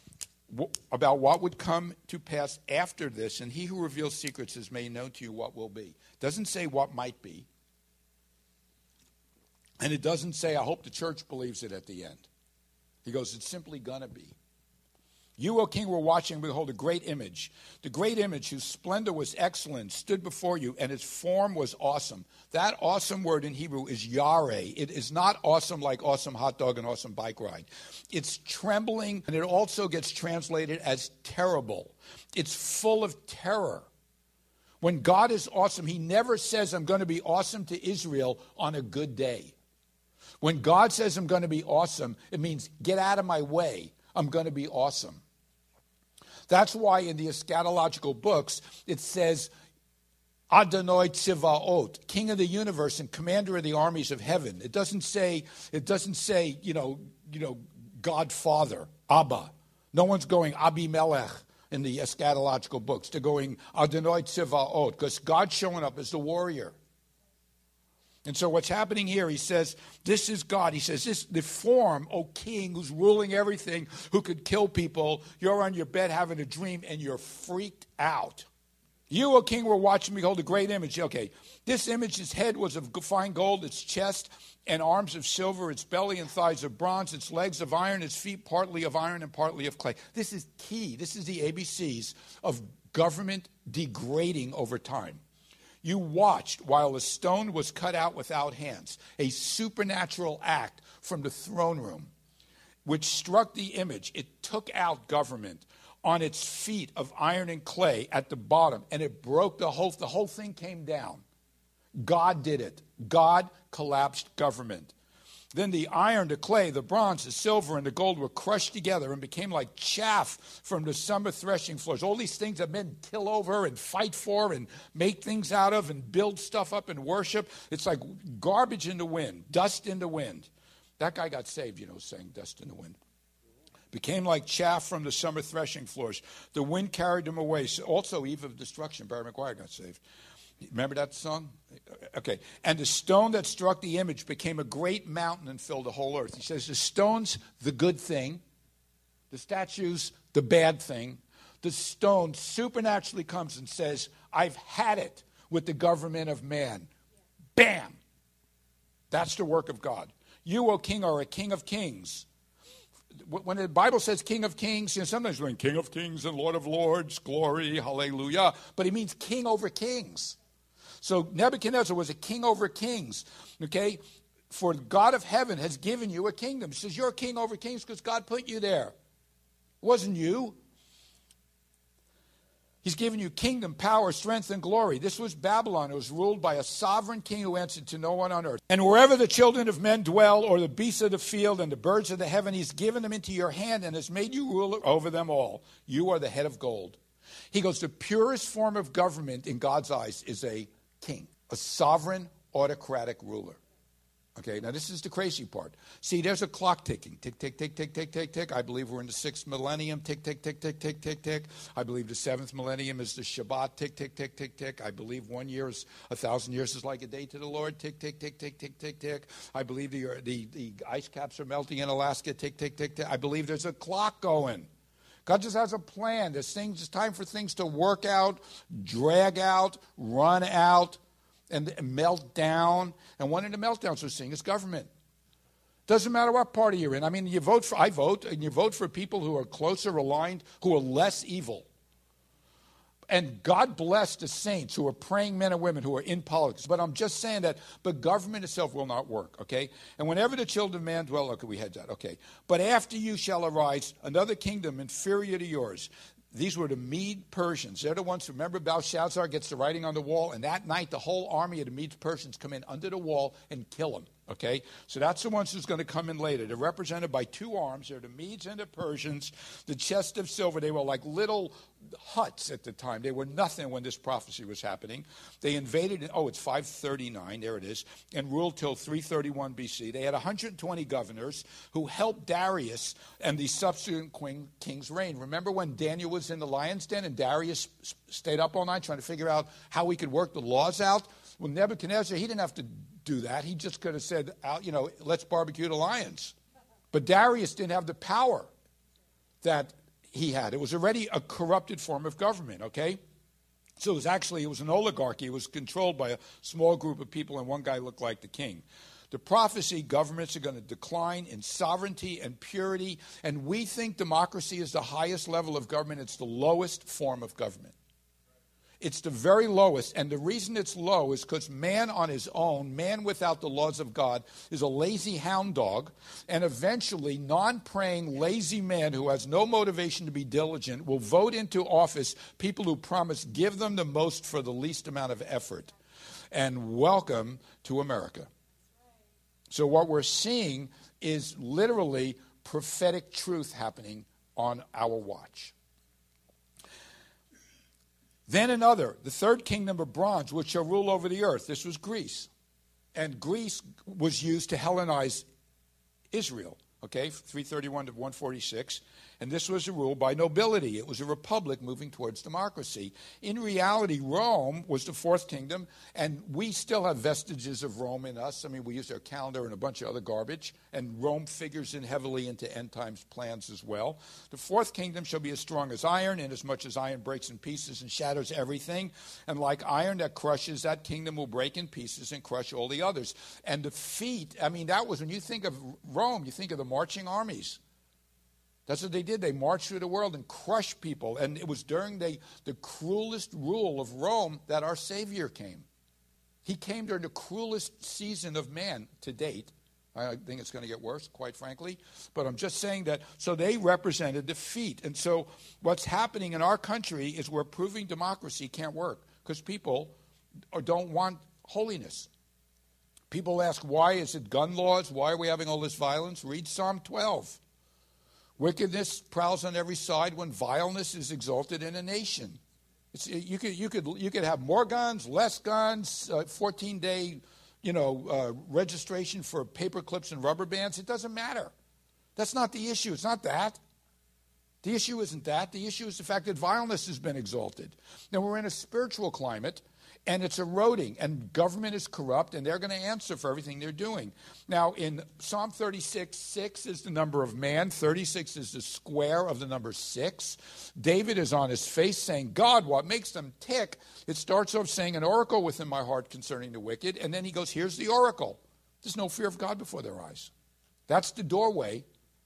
A: about what would come to pass after this, and he who reveals secrets has made known to you what will be. It doesn't say what might be. And it doesn't say, I hope the church believes it at the end. He goes, it's simply going to be. You, O king, were watching, and behold, a great image. The great image, whose splendor was excellent, stood before you, and its form was awesome. That awesome word in Hebrew is yareh. It is not awesome like awesome hot dog and awesome bike ride. It's trembling, and it also gets translated as terrible. It's full of terror. When God is awesome, he never says, I'm going to be awesome to Israel on a good day. When God says, I'm going to be awesome, it means get out of my way. I'm going to be awesome. That's why in the eschatological books, it says, Adonai Tzivaot, King of the universe and commander of the armies of heaven. It doesn't say, it doesn't say, you know, you know, Godfather, Abba. No one's going Abimelech in the eschatological books. They're going Adonai Tzivaot, because God's showing up as the warrior. And so what's happening here, he says, this is God. He says, this the form, O king, who's ruling everything, who could kill people. You're on your bed having a dream, and you're freaked out. You, O king, were watching, behold, a great image. Okay, this image, its head was of fine gold, its chest and arms of silver, its belly and thighs of bronze, its legs of iron, its feet partly of iron and partly of clay. This is key. This is the A B Cs of government degrading over time. You watched while a stone was cut out without hands, a supernatural act from the throne room, which struck the image. It took out government on its feet of iron and clay at the bottom, and it broke the whole, the whole thing came down. God did it. God collapsed government. Then the iron, the clay, the bronze, the silver, and the gold were crushed together and became like chaff from the summer threshing floors. All these things that men till over and fight for and make things out of and build stuff up and worship. It's like garbage in the wind, dust in the wind. That guy got saved, you know, saying dust in the wind. Became like chaff from the summer threshing floors. The wind carried them away. So also Eve of Destruction, Barry McGuire got saved. Remember that song? Okay. And the stone that struck the image became a great mountain and filled the whole earth. He says the stone's the good thing. The statue's the bad thing. The stone supernaturally comes and says, I've had it with the government of man. Bam! That's the work of God. You, O king, are a king of kings. when the Bible says King of Kings, you know, sometimes we're in King of Kings and Lord of Lords, glory, hallelujah. But he means king over kings. So Nebuchadnezzar was a king over kings, okay? For God of heaven has given you a kingdom. He says you're a king over kings because God put you there. It wasn't you. He's given you kingdom, power, strength, and glory. This was Babylon. It was ruled by a sovereign king who answered to no one on earth. And wherever the children of men dwell, or the beasts of the field and the birds of the heaven, he's given them into your hand and has made you ruler over them all. You are the head of gold. He goes, the purest form of government in God's eyes is a king, a sovereign, autocratic ruler. Okay, now this is the crazy part. See, there's a clock ticking. Tick, tick, tick, tick, tick, tick, tick. I believe we're in the sixth millennium. Tick, tick, tick, tick, tick, tick, tick. I believe the seventh millennium is the Shabbat. Tick, tick, tick, tick, tick. I believe one year is, a thousand years is like a day to the Lord. Tick, tick, tick, tick, tick, tick, tick. I believe the, the, the ice caps are melting in Alaska. Tick, tick, tick, tick. I believe there's a clock going. God just has a plan. There's things, it's time for things to work out, drag out, run out, and melt down. And one of the meltdowns we're seeing is government. Doesn't matter what party you're in. I mean, you vote for, I vote, and you vote for people who are closer aligned, who are less evil. And God bless the saints who are praying men and women who are in politics. But I'm just saying that the government itself will not work, okay? And whenever the children of man dwell, okay, we had that, okay. But after you shall arise another kingdom inferior to yours. These were the Mede Persians. They're the ones who, remember, Belshazzar gets the writing on the wall, and that night the whole army of the Mede Persians come in under the wall and kill him. Okay? So that's the ones who's going to come in later. They're represented by two arms. They're the Medes and the Persians. The chest of silver, they were like little huts at the time. They were nothing when this prophecy was happening. They invaded, oh, it's five thirty-nine, there it is, and ruled till three thirty-one B C. They had one hundred twenty governors who helped Darius and the subsequent queen, king's reign. Remember when Daniel was in the lion's den and Darius stayed up all night trying to figure out how we could work the laws out? Well, Nebuchadnezzar, he didn't have to do that. He just could have said, you know, let's barbecue the lions. But Darius didn't have the power that he had. It was already a corrupted form of government, okay? So it was actually, it was an oligarchy. It was controlled by a small group of people, and one guy looked like the king. The prophecy, governments are going to decline in sovereignty and purity, and we think democracy is the highest level of government. It's the lowest form of government. It's the very lowest, and the reason it's low is because man on his own, man without the laws of God, is a lazy hound dog, and eventually non-praying, lazy man who has no motivation to be diligent will vote into office people who promise give them the most for the least amount of effort. And welcome to America. So what we're seeing is literally prophetic truth happening on our watch. Then another, the third kingdom of bronze, which shall rule over the earth. This was Greece. And Greece was used to Hellenize Israel, okay, three thirty-one to one forty-six. And this was a rule by nobility. It was a republic moving towards democracy. In reality, Rome was the fourth kingdom, and we still have vestiges of Rome in us. I mean, we use their calendar and a bunch of other garbage, and Rome figures in heavily into end times plans as well. The fourth kingdom shall be as strong as iron, inasmuch as iron breaks in pieces and shatters everything. And like iron that crushes, that kingdom will break in pieces and crush all the others. And the feet, I mean, that was, when you think of Rome, you think of the marching armies. That's what they did. They marched through the world and crushed people. And it was during the, the cruelest rule of Rome that our Savior came. He came during the cruelest season of man to date. I think it's going to get worse, quite frankly. But I'm just saying that, so they represented the feet. And so what's happening in our country is we're proving democracy can't work because people don't want holiness. People ask, why is it gun laws? Why are we having all this violence? Read Psalm twelve. Wickedness prowls on every side when vileness is exalted in a nation. It's, you could you could you could have more guns, less guns, uh, fourteen day, you know, uh, registration for paper clips and rubber bands. It doesn't matter. That's not the issue. It's not that. The issue isn't that. The issue is the fact that violence has been exalted. Now we're in a spiritual climate. And it's eroding, and government is corrupt, and they're going to answer for everything they're doing. Now, in Psalm thirty-six, six is the number of man. thirty-six is the square of the number six. David is on his face saying, God, what makes them tick? It starts off saying, an oracle within my heart concerning the wicked, and then he goes, here's the oracle. There's no fear of God before their eyes. That's the doorway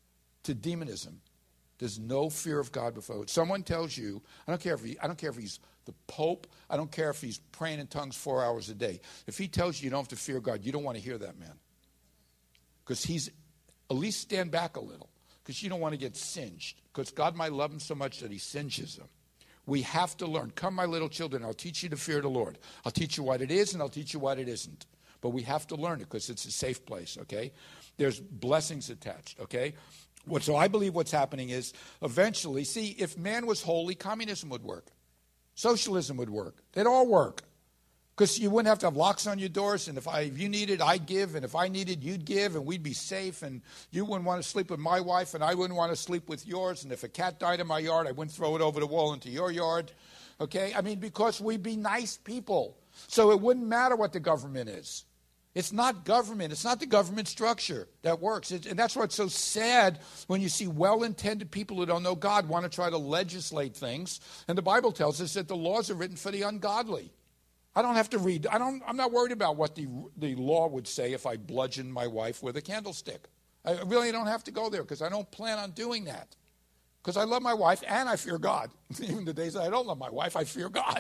A: to demonism. There's no fear of God before it. Someone tells you, I don't care if he, I don't care if he's the Pope, I don't care if he's praying in tongues four hours a day. If he tells you you don't have to fear God, you don't want to hear that man. Because he's, at least stand back a little. Because you don't want to get singed. Because God might love him so much that he singes them. We have to learn. Come, my little children, I'll teach you to fear the Lord. I'll teach you what it is and I'll teach you what it isn't. But we have to learn it because it's a safe place, okay? There's blessings attached, okay? What, so I believe what's happening is eventually, see, if man was holy, communism would work. Socialism would work. They'd all work. Because you wouldn't have to have locks on your doors, and if, I, if you needed, I'd give, and if I needed, you'd give, and we'd be safe, and you wouldn't want to sleep with my wife, and I wouldn't want to sleep with yours, and if a cat died in my yard, I wouldn't throw it over the wall into your yard, okay? I mean, because we'd be nice people. So it wouldn't matter what the government is. It's not government. It's not the government structure that works. It, and that's what's so sad when you see well-intended people who don't know God want to try to legislate things, and the Bible tells us that the laws are written for the ungodly. I don't have to read. I don't, I'm not worried about what the, the law would say if I bludgeoned my wife with a candlestick. I really don't have to go there because I don't plan on doing that. Because I love my wife and I fear God. Even the days that I don't love my wife, I fear God.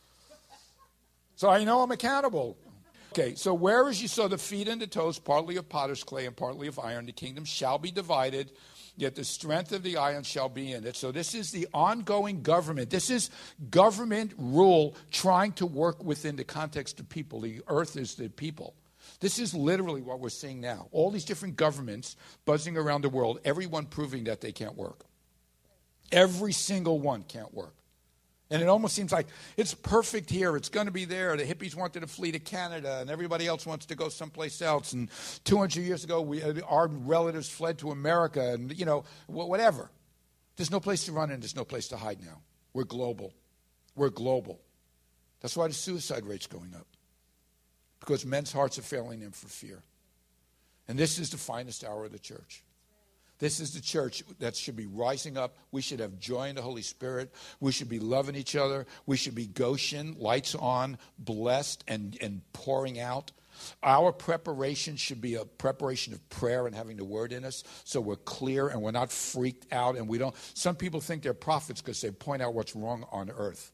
A: So I know I'm accountable. Okay, so where is you so the feet and the toes, partly of potter's clay and partly of iron, the kingdom shall be divided, yet the strength of the iron shall be in it. So this is the ongoing government. This is government rule trying to work within the context of people. The earth is the people. This is literally what we're seeing now. All these different governments buzzing around the world, everyone proving that they can't work. Every single one can't work. And it almost seems like it's perfect here. It's going to be there. The hippies wanted to flee to Canada, and everybody else wants to go someplace else. And two hundred years ago, we, our relatives fled to America, and, you know, whatever. There's no place to run and there's no place to hide now. We're global. We're global. That's why the suicide rate's going up. Because men's hearts are failing them for fear. And this is the finest hour of the church. This is the church that should be rising up. We should have joy in the Holy Spirit. We should be loving each other. We should be Goshen, lights on, blessed, and, and pouring out. Our preparation should be a preparation of prayer and having the word in us so we're clear and we're not freaked out. And we don't. Some people think they're prophets because they point out what's wrong on earth.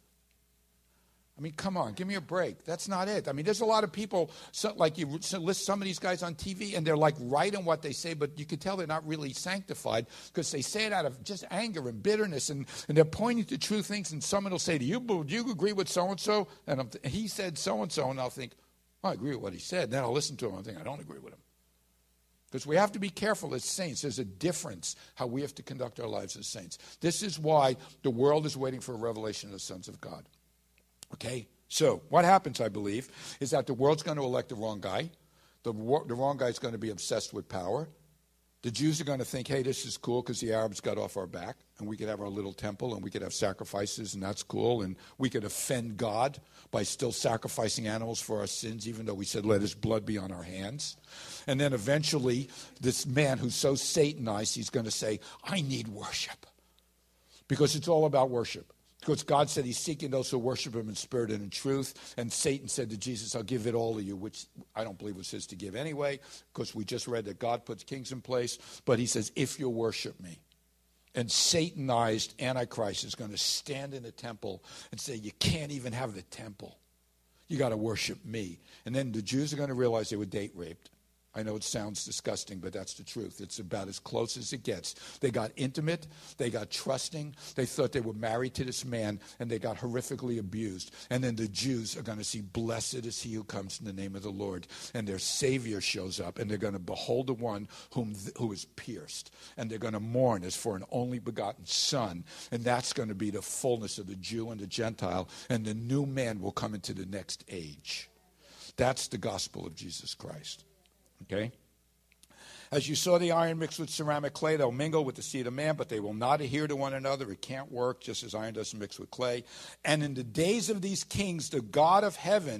A: I mean, come on, give me a break. That's not it. I mean, there's a lot of people, so, like you list some of these guys on T V, and they're like right in what they say, but you can tell they're not really sanctified because they say it out of just anger and bitterness, and, and they're pointing to true things, and someone will say, do you, do you agree with so-and-so? And I'm th- he said so-and-so, and I'll think, well, I agree with what he said. Then I'll listen to him and think, I don't agree with him. Because we have to be careful as saints. There's a difference how we have to conduct our lives as saints. This is why the world is waiting for a revelation of the sons of God. Okay, so what happens, I believe, is that the world's going to elect the wrong guy. The, the wrong guy's going to be obsessed with power. The Jews are going to think, hey, this is cool because the Arabs got off our back, and we could have our little temple, and we could have sacrifices, and that's cool, and we could offend God by still sacrificing animals for our sins, even though we said, let his blood be on our hands. And then eventually, this man who's so Satanized, he's going to say, I need worship, because it's all about worship. Because God said he's seeking those who worship him in spirit and in truth. And Satan said to Jesus, I'll give it all to you, which I don't believe was his to give anyway, because we just read that God puts kings in place. But he says, if you'll worship me. And Satanized Antichrist is going to stand in the temple and say, you can't even have the temple. You got to worship me. And then the Jews are going to realize they were date raped. I know it sounds disgusting, but that's the truth. It's about as close as it gets. They got intimate. They got trusting. They thought they were married to this man, and they got horrifically abused. And then the Jews are going to see, blessed is he who comes in the name of the Lord. And their Savior shows up, and they're going to behold the one whom th- who is pierced. And they're going to mourn as for an only begotten son. And that's going to be the fullness of the Jew and the Gentile. And the new man will come into the next age. That's the gospel of Jesus Christ. Okay? As you saw the iron mixed with ceramic clay, they'll mingle with the seed of man, but they will not adhere to one another. It can't work, just as iron doesn't mix with clay. And in the days of these kings, the God of heaven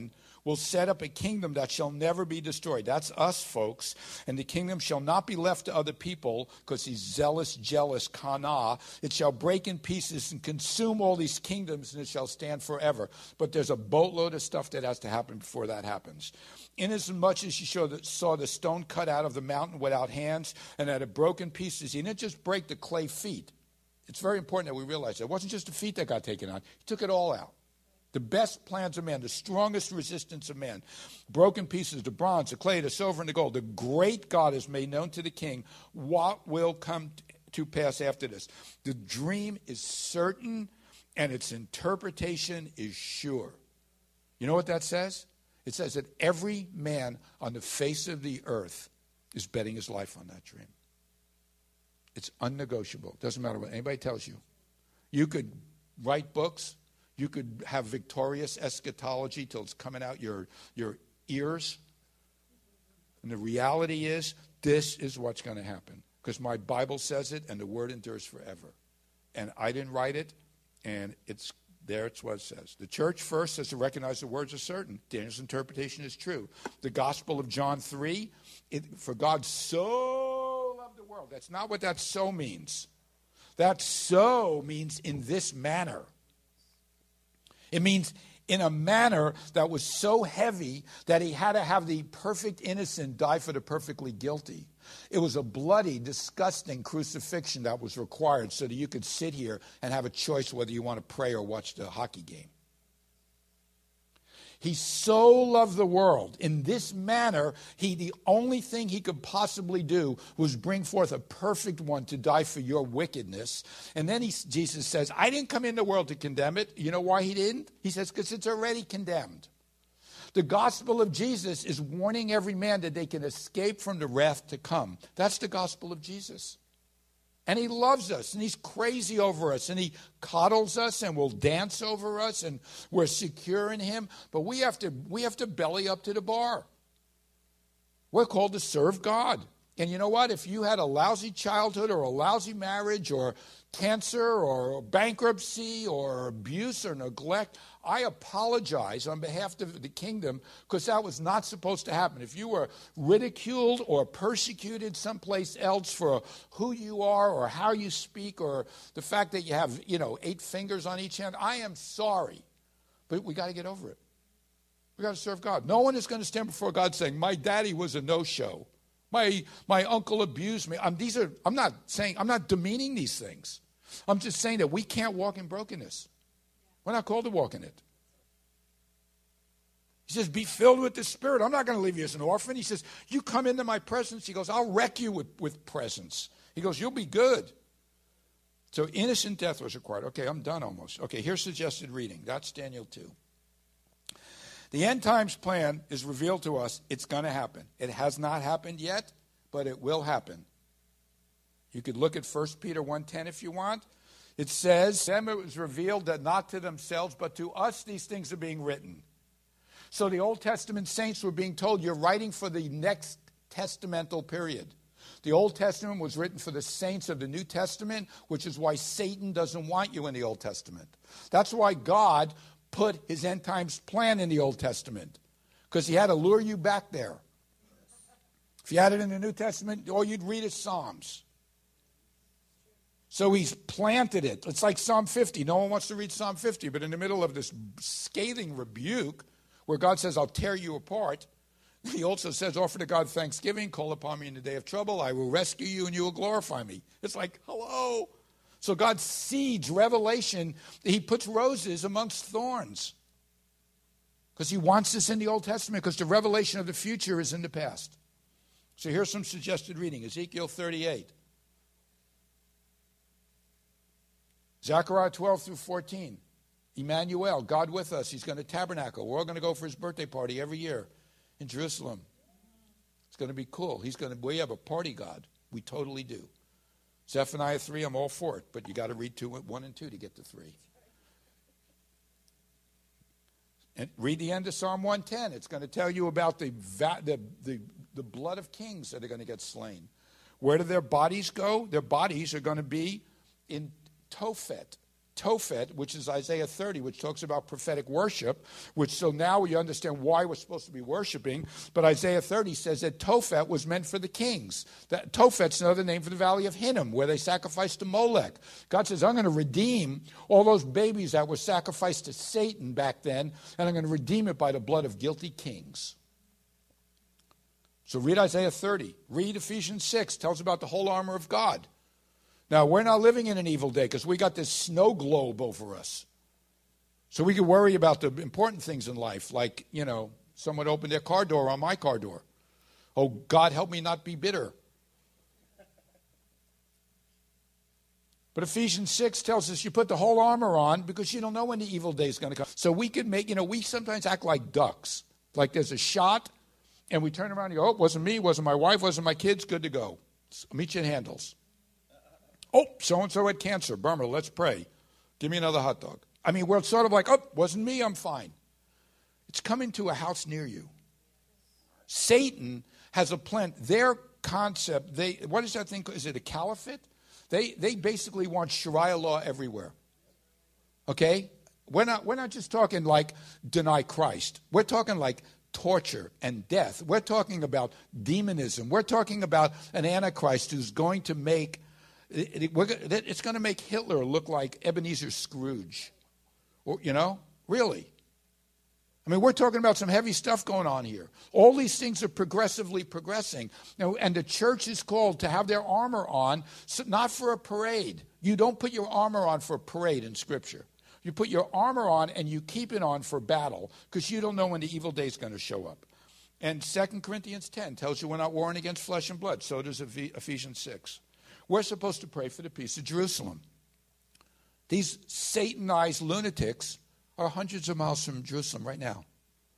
A: will set up a kingdom that shall never be destroyed. That's us, folks. And the kingdom shall not be left to other people because he's zealous, jealous, kana. It shall break in pieces and consume all these kingdoms, and it shall stand forever. But there's a boatload of stuff that has to happen before that happens. Inasmuch as you saw the stone cut out of the mountain without hands and that it broke in pieces, he didn't just break the clay feet. It's very important that we realize that. It wasn't just the feet that got taken out. He took it all out. The best plans of man, the strongest resistance of man, broken pieces, the bronze, the clay, the silver, and the gold. The great God has made known to the king what will come to pass after this. The dream is certain, and its interpretation is sure. You know what that says? It says that every man on the face of the earth is betting his life on that dream. It's unnegotiable. It doesn't matter what anybody tells you. You could write books. You could have victorious eschatology till it's coming out your, your ears. And the reality is, this is what's going to happen. Because my Bible says it, and the word endures forever. And I didn't write it, and it's there. It's what it says. The church first has to recognize the words are certain. Daniel's interpretation is true. The Gospel of John three, it, for God so loved the world. That's not what that so means. That so means in this manner. It means in a manner that was so heavy that he had to have the perfect innocent die for the perfectly guilty. It was a bloody, disgusting crucifixion that was required so that you could sit here and have a choice whether you want to pray or watch the hockey game. He so loved the world. In this manner, he the only thing he could possibly do was bring forth a perfect one to die for your wickedness. And then he, Jesus says, I didn't come in the world to condemn it. You know why he didn't? He says, because it's already condemned. The gospel of Jesus is warning every man that they can escape from the wrath to come. That's the gospel of Jesus. And he loves us, and he's crazy over us, and he coddles us and will dance over us, and we're secure in him. But we have to, we have to belly up to the bar. We're called to serve God. And you know what? If you had a lousy childhood or a lousy marriage or cancer or bankruptcy or abuse or neglect, I apologize on behalf of the kingdom because that was not supposed to happen. If you were ridiculed or persecuted someplace else for who you are or how you speak or the fact that you have, you know, eight fingers on each hand, I am sorry. But we got to get over it. We got to serve God. No one is going to stand before God saying, my daddy was a no-show. My my uncle abused me. I'm, these are, I'm not saying, I'm not demeaning these things. I'm just saying that we can't walk in brokenness. We're not called to walk in it. He says, be filled with the Spirit. I'm not going to leave you as an orphan. He says, you come into my presence. He goes, I'll wreck you with, with presence. He goes, you'll be good. So innocent death was required. Okay, I'm done almost. Okay, here's suggested reading. That's Daniel two. The end times plan is revealed to us. It's going to happen. It has not happened yet, but it will happen. You could look at First Peter one ten if you want. It says, them it was revealed that not to themselves, but to us these things are being written. So the Old Testament saints were being told, you're writing for the next testamental period. The Old Testament was written for the saints of the New Testament, which is why Satan doesn't want you in the Old Testament. That's why God put his end times plan in the Old Testament, because he had to lure you back there. If you had it in the New Testament, all you'd read is Psalms. So he's planted it. It's like Psalm fifty. No one wants to read Psalm fifty, but in the middle of this scathing rebuke where God says, I'll tear you apart, he also says, offer to God thanksgiving, call upon me in the day of trouble, I will rescue you and you will glorify me. It's like, hello. So God seeds revelation. He puts roses amongst thorns because he wants this in the Old Testament because the revelation of the future is in the past. So here's some suggested reading. Ezekiel thirty-eight. Zechariah twelve through fourteen. Emmanuel, God with us. He's going to tabernacle. We're all going to go for his birthday party every year in Jerusalem. It's going to be cool. He's going to. We have a party God. We totally do. Zephaniah three, I'm all for it, but you got to read two, one and two to get to three. And read the end of Psalm one ten. It's going to tell you about the, the, the, the blood of kings that are going to get slain. Where do their bodies go? Their bodies are going to be in Tophet. Tophet, which is Isaiah thirty, which talks about prophetic worship, which so now we understand why we're supposed to be worshiping. But Isaiah thirty says that Tophet was meant for the kings. That Tophet's another name for the valley of Hinnom, where they sacrificed to Molech. God says, I'm going to redeem all those babies that were sacrificed to Satan back then, and I'm going to redeem it by the blood of guilty kings. So read Isaiah thirty. Read Ephesians six. Tells about the whole armor of God. Now, we're not living in an evil day because we got this snow globe over us. So we can worry about the important things in life, like, you know, someone opened their car door on my car door. Oh, God, help me not be bitter. But Ephesians six tells us you put the whole armor on because you don't know when the evil day is going to come. So we could make, you know, we sometimes act like ducks. Like there's a shot, and we turn around and go, oh, it wasn't me, wasn't my wife, wasn't my kids, good to go. Meet you in Handles. Oh, so-and-so had cancer. Burma, let's pray. Give me another hot dog. I mean, we're sort of like, oh, wasn't me, I'm fine. It's coming to a house near you. Satan has a plan. Their concept, they what is that thing? Is it a caliphate? They they basically want Sharia law everywhere. Okay? We're not, we're not just talking like deny Christ. We're talking like torture and death. We're talking about demonism. We're talking about an antichrist who's going to make It, it, we're, it's going to make Hitler look like Ebenezer Scrooge. Or, you know, really. I mean, we're talking about some heavy stuff going on here. All these things are progressively progressing. Now, and the church is called to have their armor on, so not for a parade. You don't put your armor on for a parade in Scripture. You put your armor on and you keep it on for battle because you don't know when the evil day is going to show up. And Second Corinthians ten tells you we're not warring against flesh and blood. So does Ephesians six. We're supposed to pray for the peace of Jerusalem. These Satanized lunatics are hundreds of miles from Jerusalem right now.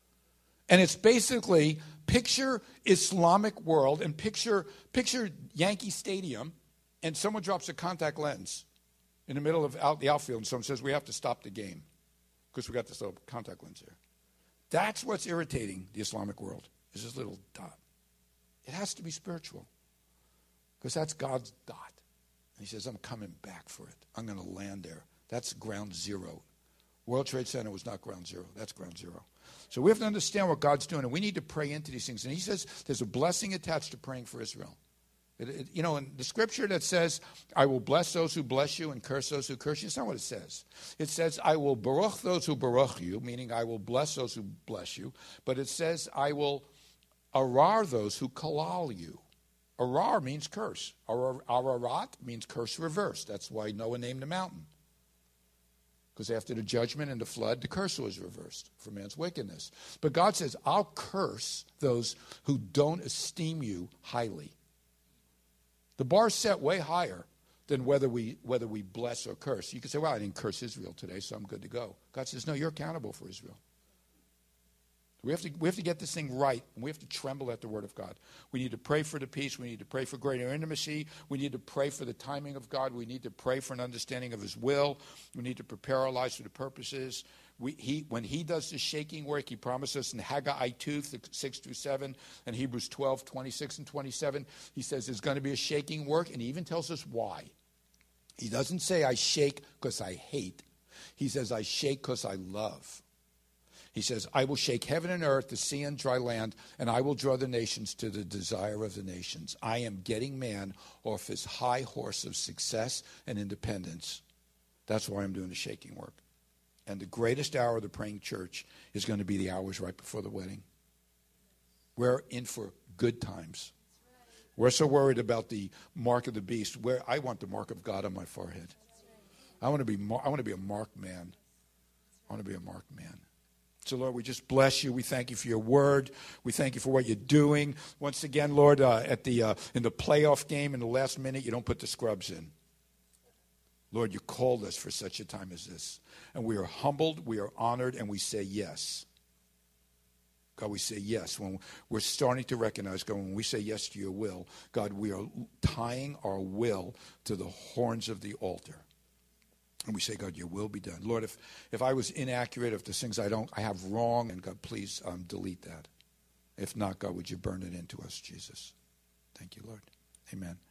A: And it's basically picture Islamic world and picture, picture Yankee Stadium, and someone drops a contact lens in the middle of out, the outfield, and someone says, we have to stop the game because we got this little contact lens here. That's what's irritating the Islamic world, is this little dot. It has to be spiritual. Because that's God's dot. And he says, I'm coming back for it. I'm going to land there. That's ground zero. World Trade Center was not ground zero. That's ground zero. So we have to understand what God's doing, and we need to pray into these things. And he says there's a blessing attached to praying for Israel. It, it, you know, in the scripture that says, I will bless those who bless you and curse those who curse you, it's not what it says. It says, I will baruch those who baruch you, meaning I will bless those who bless you. But it says, I will arar those who kalal you. Arar means curse. Arar, Ararat means curse reversed. That's why Noah named the mountain. Because after the judgment and the flood, the curse was reversed for man's wickedness. But God says, I'll curse those who don't esteem you highly. The bar's set way higher than whether we whether we bless or curse. You can say, well, I didn't curse Israel today, so I'm good to go. God says, no, you're accountable for Israel. We have to we have to get this thing right, and we have to tremble at the word of God. We need to pray for the peace. We need to pray for greater intimacy. We need to pray for the timing of God. We need to pray for an understanding of his will. We need to prepare our lives for the purposes. We, he, when he does the shaking work, he promised us in Haggai two, six through seven, and Hebrews twelve, twenty-six and twenty-seven, he says there's going to be a shaking work, and he even tells us why. He doesn't say, I shake because I hate. He says, I shake because I love. He says, I will shake heaven and earth, the sea and dry land, and I will draw the nations to the desire of the nations. I am getting man off his high horse of success and independence. That's why I'm doing the shaking work. And the greatest hour of the praying church is going to be the hours right before the wedding. We're in for good times. We're so worried about the mark of the beast. Where I want the mark of God on my forehead. I want to be. I want to be a marked man. I want to be a marked man. So, Lord, we just bless you. We thank you for your word. We thank you for what you're doing. Once again, Lord, uh, at the uh, in the playoff game in the last minute, you don't put the scrubs in. Lord, you called us for such a time as this. And we are humbled, we are honored, and we say yes. God, we say yes. When we're starting to recognize, God, when we say yes to your will, God, we are tying our will to the horns of the altar. And we say, God, your will be done. Lord, if, if I was inaccurate, if there's things I don't, I have wrong, and God, please um, delete that. If not, God, would you burn it into us, Jesus? Thank you, Lord. Amen.